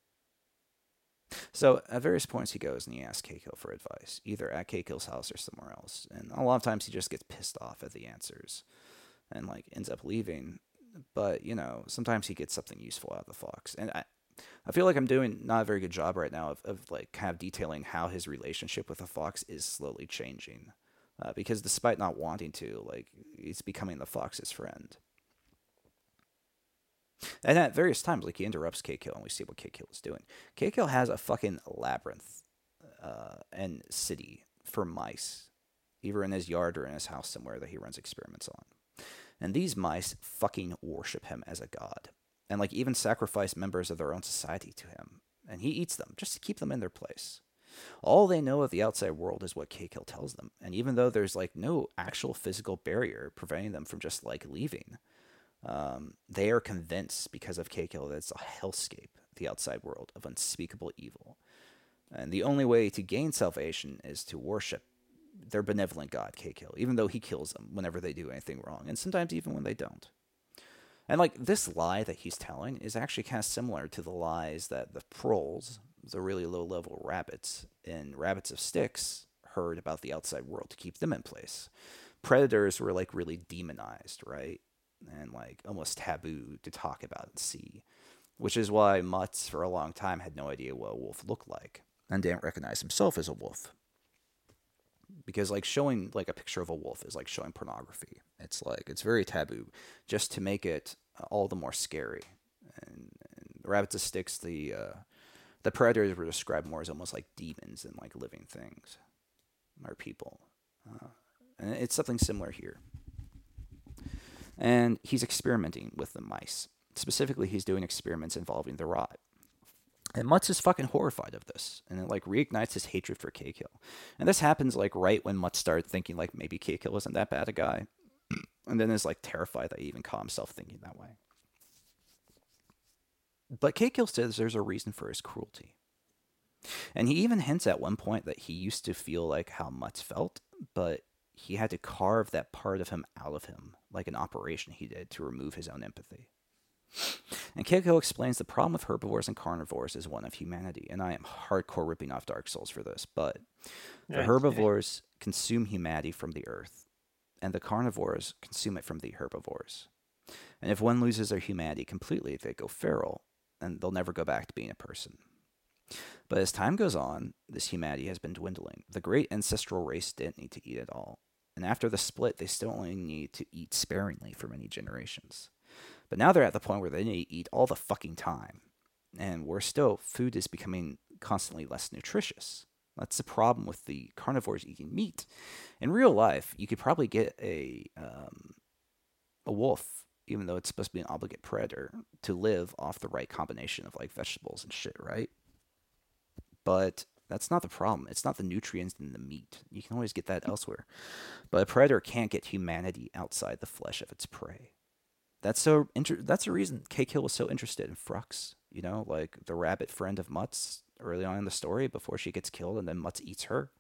So at various points he goes and he asks Kekill for advice, either at Kekill's house or somewhere else. And a lot of times he just gets pissed off at the answers and, like, ends up leaving. But, you know, sometimes he gets something useful out of the fox. And I feel like I'm doing not a very good job right now of like, kind of detailing how his relationship with the fox is slowly changing. Because despite not wanting to, like, he's becoming the fox's friend. And at various times, like, he interrupts Kekill and we see what Kekill is doing. Kekill has a fucking labyrinth and city for mice, either in his yard or in his house somewhere that he runs experiments on. And these mice fucking worship him as a god. And, like, even sacrifice members of their own society to him. And he eats them just to keep them in their place. All they know of the outside world is what Kekill tells them. And even though there's, like, no actual physical barrier preventing them from just, like, leaving, They are convinced because of Keiko that it's a hellscape, the outside world of unspeakable evil. And the only way to gain salvation is to worship their benevolent god, Keiko, even though he kills them whenever they do anything wrong, and sometimes even when they don't. And like this lie that he's telling is actually kind of similar to the lies that the Proles, the really low-level rabbits in Rabbits of Styx, heard about the outside world to keep them in place. Predators were like really demonized, right? And like almost taboo to talk about and see, which is why Mutz for a long time had no idea what a wolf looked like and didn't recognize himself as a wolf. Because like showing like a picture of a wolf is like showing pornography. It's very taboo, just to make it all the more scary. And Rabbits of Styx, the predators were described more as almost like demons than like living things or people. And it's something similar here. And he's experimenting with the mice. Specifically, he's doing experiments involving the rot. And Mutz is fucking horrified of this, and it like reignites his hatred for Kekill. And this happens like right when Mutz started thinking like maybe Kekill isn't that bad a guy, and then is like terrified that he even caught himself thinking that way. But Kekill says there's a reason for his cruelty, and he even hints at one point that he used to feel like how Mutz felt, but he had to carve that part of him out of him, like an operation he did to remove his own empathy. And Keiko explains the problem with herbivores and carnivores is one of humanity, and I am hardcore ripping off Dark Souls for this, but the herbivores consume humanity from the earth, and the carnivores consume it from the herbivores. And if one loses their humanity completely, they go feral, and they'll never go back to being a person. But as time goes on, this humanity has been dwindling. The great ancestral race didn't need to eat at all, and after the split, they still only need to eat sparingly for many generations. But now they're at the point where they need to eat all the fucking time. And food is becoming constantly less nutritious. That's the problem with the carnivores eating meat. In real life, you could probably get a wolf, even though it's supposed to be an obligate predator, to live off the right combination of like vegetables and shit, right? But that's not the problem. It's not the nutrients in the meat. You can always get that elsewhere. But a predator can't get humanity outside the flesh of its prey. That's the reason Kekill was so interested in Frux, you know, like the rabbit friend of Mutz early on in the story before she gets killed and then Mutz eats her.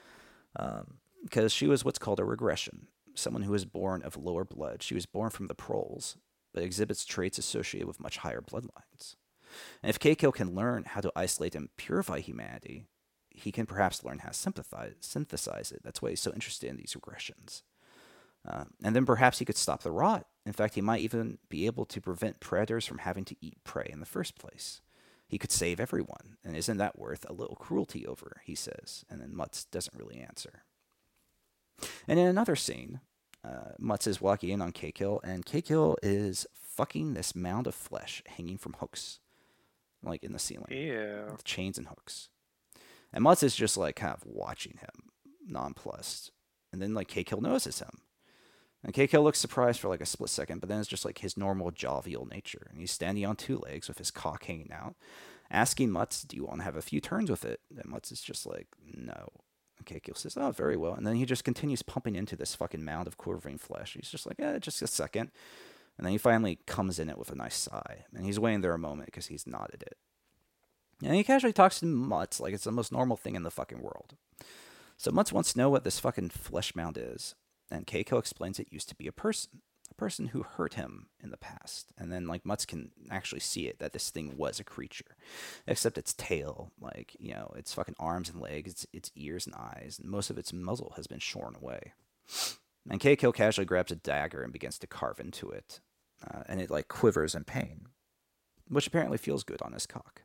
Because she was what's called a regression, someone who was born of lower blood. She was born from the Proles, but exhibits traits associated with much higher bloodlines. And if Kekill can learn how to isolate and purify humanity, he can perhaps learn how to synthesize it. That's why he's so interested in these regressions. And then perhaps he could stop the rot. In fact, he might even be able to prevent predators from having to eat prey in the first place. He could save everyone, and isn't that worth a little cruelty over, he says, and then Mutz doesn't really answer. And in another scene, Mutz is walking in on Kekill, and Kekill is fucking this mound of flesh hanging from hooks, like in the ceiling. Ew. With chains and hooks. And Mutz is just like kind of watching him, nonplussed. And then like Kekill notices him. And Kekill looks surprised for like a split second, but then it's just like his normal jovial nature. And he's standing on two legs with his cock hanging out, asking Mutz, do you want to have a few turns with it? And Mutz is just like, no. And Kekill says, oh, very well. And then he just continues pumping into this fucking mound of quivering flesh. He's just like, just a second. And then he finally comes in it with a nice sigh. And he's waiting there a moment because he's not at it. And he casually talks to Mutz like it's the most normal thing in the fucking world. So Mutz wants to know what this fucking flesh mound is. And Keiko explains it used to be a person who hurt him in the past. And then, like, Mutz can actually see it, that this thing was a creature. Except its tail, like, you know, its fucking arms and legs, its ears and eyes, and most of its muzzle has been shorn away. And Keiko casually grabs a dagger and begins to carve into it. And it, like, quivers in pain, which apparently feels good on his cock.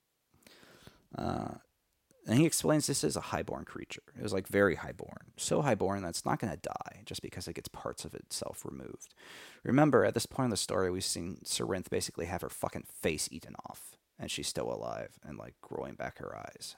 And he explains this is a highborn creature. It was like very highborn. So highborn that it's not going to die just because it gets parts of itself removed. Remember, at this point in the story, we've seen Sarinth basically have her fucking face eaten off. And she's still alive and like growing back her eyes.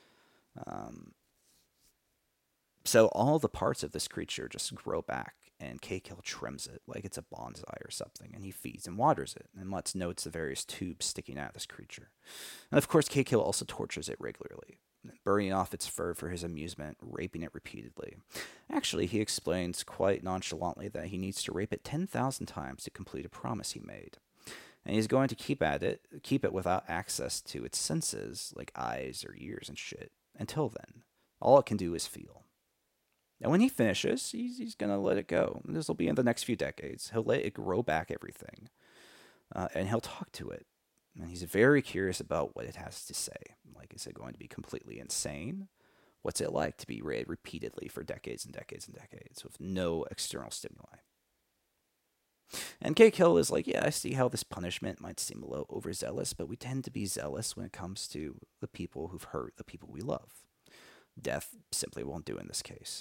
So all the parts of this creature just grow back. And Kekill trims it like it's a bonsai or something. And he feeds and waters it. And Mutz notes the various tubes sticking out of this creature. And of course, Kekill also tortures it regularly. burning off its fur for his amusement, raping it repeatedly. Actually, he explains quite nonchalantly that he needs to rape it 10,000 times to complete a promise he made. And he's going to keep it without access to its senses, like eyes or ears and shit, until then. All it can do is feel. And when he finishes, he's going to let it go. This will be in the next few decades. He'll let it grow back everything. And he'll talk to it. And he's very curious about what it has to say. Like, is it going to be completely insane? What's it like to be read repeatedly for decades and decades and decades with no external stimuli? And Kekill is like, yeah, I see how this punishment might seem a little overzealous, but we tend to be zealous when it comes to the people who've hurt the people we love. Death simply won't do in this case.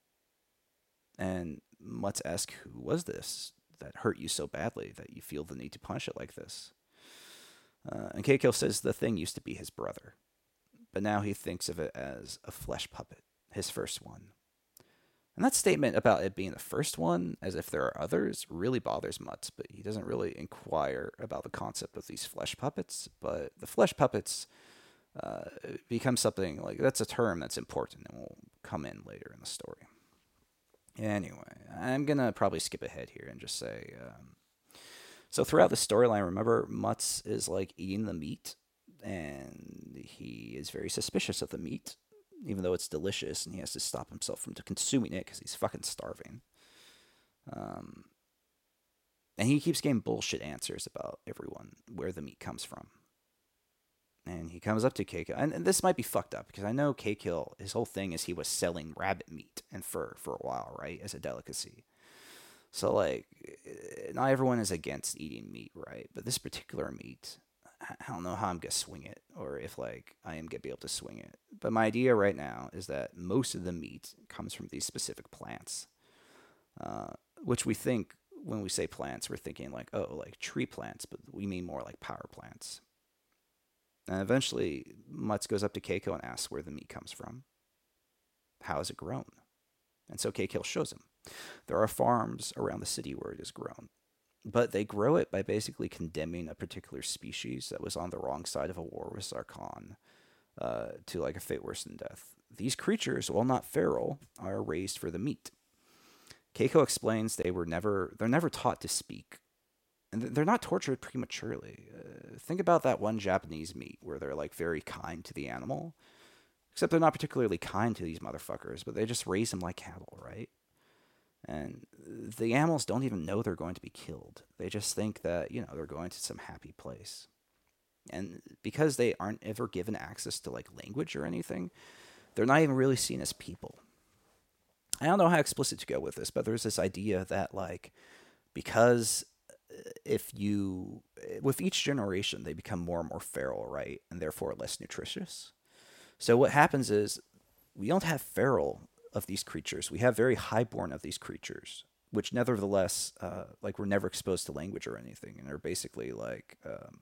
And let's ask, who was this that hurt you so badly that you feel the need to punish it like this? And Kekill says the thing used to be his brother, but now he thinks of it as a flesh puppet, his first one. And that statement about it being the first one, as if there are others, really bothers Mutz, but he doesn't really inquire about the concept of these flesh puppets. But the flesh puppets become something like, that's a term that's important and will come in later in the story. Anyway, I'm going to probably skip ahead here and just say, so throughout the storyline, remember, Mutz is like eating the meat, and he is very suspicious of the meat, even though it's delicious, and he has to stop himself from consuming it because he's fucking starving. And he keeps getting bullshit answers about everyone, where the meat comes from. And he comes up to Kekill, and this might be fucked up, because I know Kekill, his whole thing is he was selling rabbit meat and fur for a while, right, as a delicacy. So, like, not everyone is against eating meat, right? But this particular meat, I don't know how I'm going to swing it, or if, like, I am going to be able to swing it. But my idea right now is that most of the meat comes from these specific plants, which we think, when we say plants, we're thinking, like, oh, like tree plants, but we mean more like power plants. And eventually, Mutz goes up to Keiko and asks where the meat comes from. How is it grown? And so Kekill shows him. There are farms around the city where it is grown, but they grow it by basically condemning a particular species that was on the wrong side of a war with Zarkon to like a fate worse than death. These creatures, while not feral, are raised for the meat. Keiko explains they're never taught to speak, and they're not tortured prematurely. Think about that one Japanese meat where they're like very kind to the animal, except they're not particularly kind to these motherfuckers, but they just raise them like cattle, right? And the animals don't even know they're going to be killed. They just think that, they're going to some happy place. And because they aren't ever given access to, like, language or anything, they're not even really seen as people. I don't know how explicit to go with this, but there's this idea that, like, because with each generation, they become more and more feral, right? And therefore less nutritious. So what happens is we don't have feral of these creatures. We have very highborn of these creatures, which nevertheless, like, were never exposed to language or anything, and are basically like,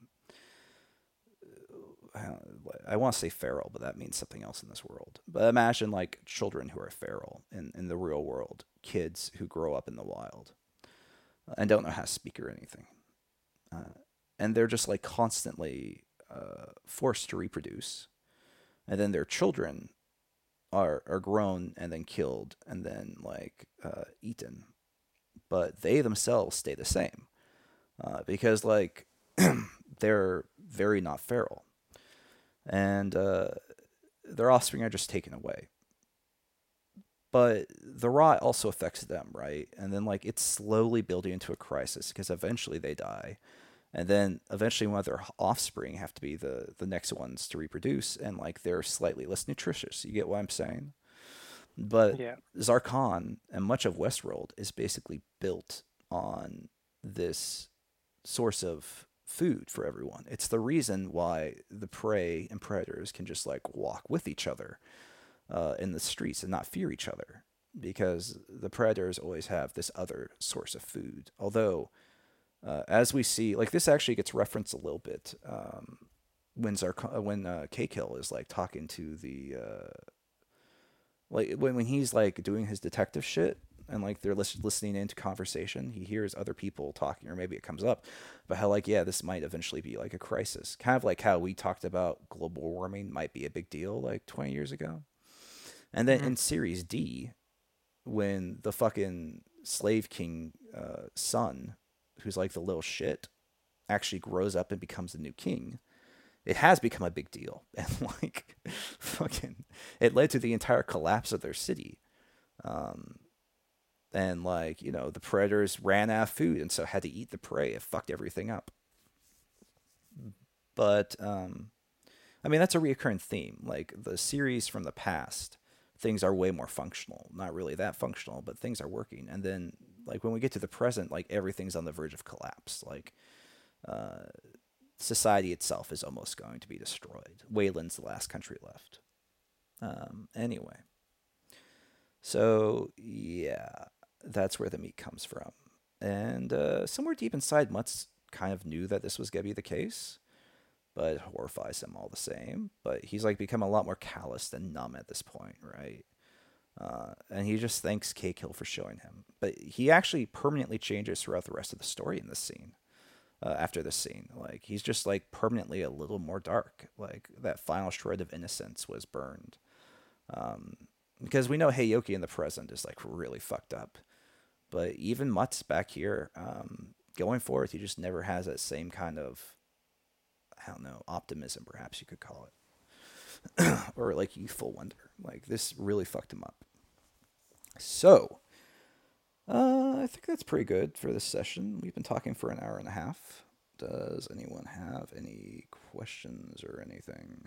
I want to say feral, but that means something else in this world. But imagine like children who are feral in the real world, kids who grow up in the wild and don't know how to speak or anything, and they're just like constantly forced to reproduce, and then their children are grown and then killed and then like eaten, but they themselves stay the same because like they're very not feral, and their offspring are just taken away. But the rot also affects them, right? And then like it's slowly building into a crisis because eventually they die. And then eventually one of their offspring have to be the next ones to reproduce, and like they're slightly less nutritious. You get what I'm saying? But Yeah. Zarkon and much of Westworld is basically built on this source of food for everyone. It's the reason why the prey and predators can just like walk with each other in the streets and not fear each other, because the predators always have this other source of food. Although as we see, like this actually gets referenced a little bit when Kekill is like talking to the like when he's like doing his detective shit and like they're listening into conversation, he hears other people talking, or maybe it comes up, but how like, yeah, this might eventually be like a crisis, kind of like how we talked about global warming might be a big deal like 20 years ago. And then in Series D, when the fucking Slave King son, who's like the little shit, actually grows up and becomes the new king, it has become a big deal. And like, fucking, it led to the entire collapse of their city. And like, you know, the predators ran out of food and so had to eat the prey. It fucked everything up. But, I mean, that's a reoccurring theme. Like, the series from the past, things are way more functional. Not really that functional, but things are working. And then, like, when we get to the present, like, everything's on the verge of collapse. Like, society itself is almost going to be destroyed. Wayland's the last country left. Anyway. So, yeah, that's where the meat comes from. And somewhere deep inside, Mutz kind of knew that this was going to be the case, but it horrifies him all the same. But he's like become a lot more calloused and numb at this point, right? And he just thanks Cakehill for showing him. But he actually permanently changes throughout the rest of the story in this scene. After this scene, like, he's just like permanently a little more dark. Like, that final shred of innocence was burned. Because we know Heyoki in the present is like really fucked up. But even Mutz back here, going forward, he just never has that same kind of, I don't know, optimism, perhaps you could call it. Or like youthful wonder. Like, this really fucked him up. So, I think that's pretty good for this session. We've been talking for an hour and a half. Does anyone have any questions or anything?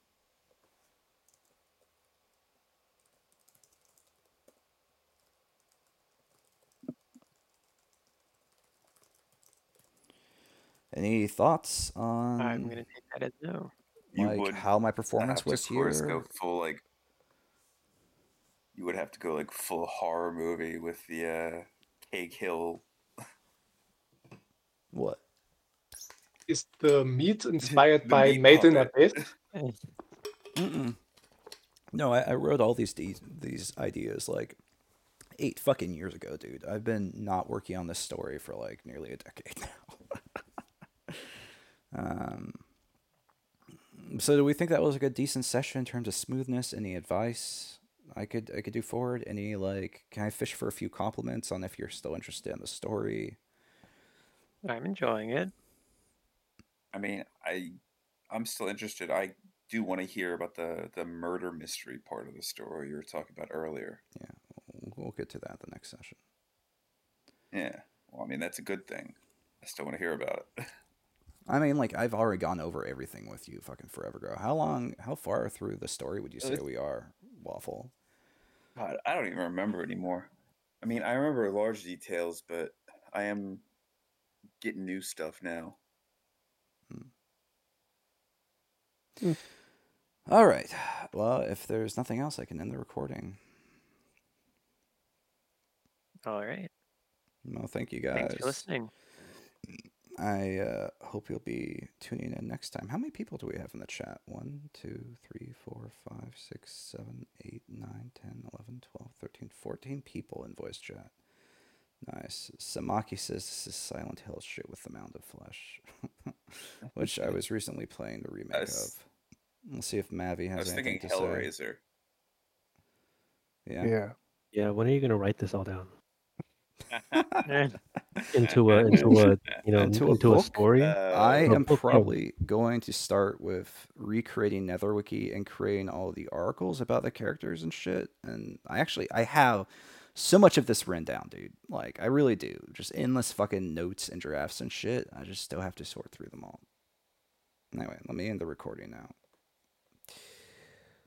Any thoughts on I'm gonna take that as no. You like would how my have performance to, was of course, here? go full like. You would have to go like full horror movie with the Cakehill. What? Is the meat inspired The by meat Made in puppet. Abyss? Mm-mm. No, I wrote all these ideas like 8 fucking years ago, dude. I've been not working on this story for like nearly a decade now. So do we think that was like a decent session in terms of smoothness? Any advice I could do forward? Any like, can I fish for a few compliments on if you're still interested in the story? I'm enjoying it. I mean, I'm still interested. I do want to hear about the murder mystery part of the story you were talking about earlier. Yeah, we'll get to that the next session. Yeah. Well, I mean, that's a good thing. I still want to hear about it. I mean, like, I've already gone over everything with you fucking forever ago. How far through the story would you say we are, Waffle? God, I don't even remember anymore. I mean, I remember large details, but I am getting new stuff now. All right. Well, if there's nothing else, I can end the recording. All right. Well, thank you guys. Thanks for listening. I hope you'll be tuning in next time. How many people do we have in the chat? 1, 2, 3, 4, 5, 6, 7, 8, 9, 10, 11, 12, 13, 14 people in voice chat. Nice. Samaki says this is Silent Hill shit with the Mound of Flesh, which I was recently playing the remake of. We'll see if Mavi has anything to say. I was thinking Hellraiser. Yeah. Yeah. When are you gonna write this all down into a book? story? I A am book, yeah. probably going to start with recreating Netherwiki and creating all the articles about the characters and shit. And I have so much of this written down, dude. Like, I really do. Just endless fucking notes and drafts and shit. I just still have to sort through them all. Anyway, let me end the recording now.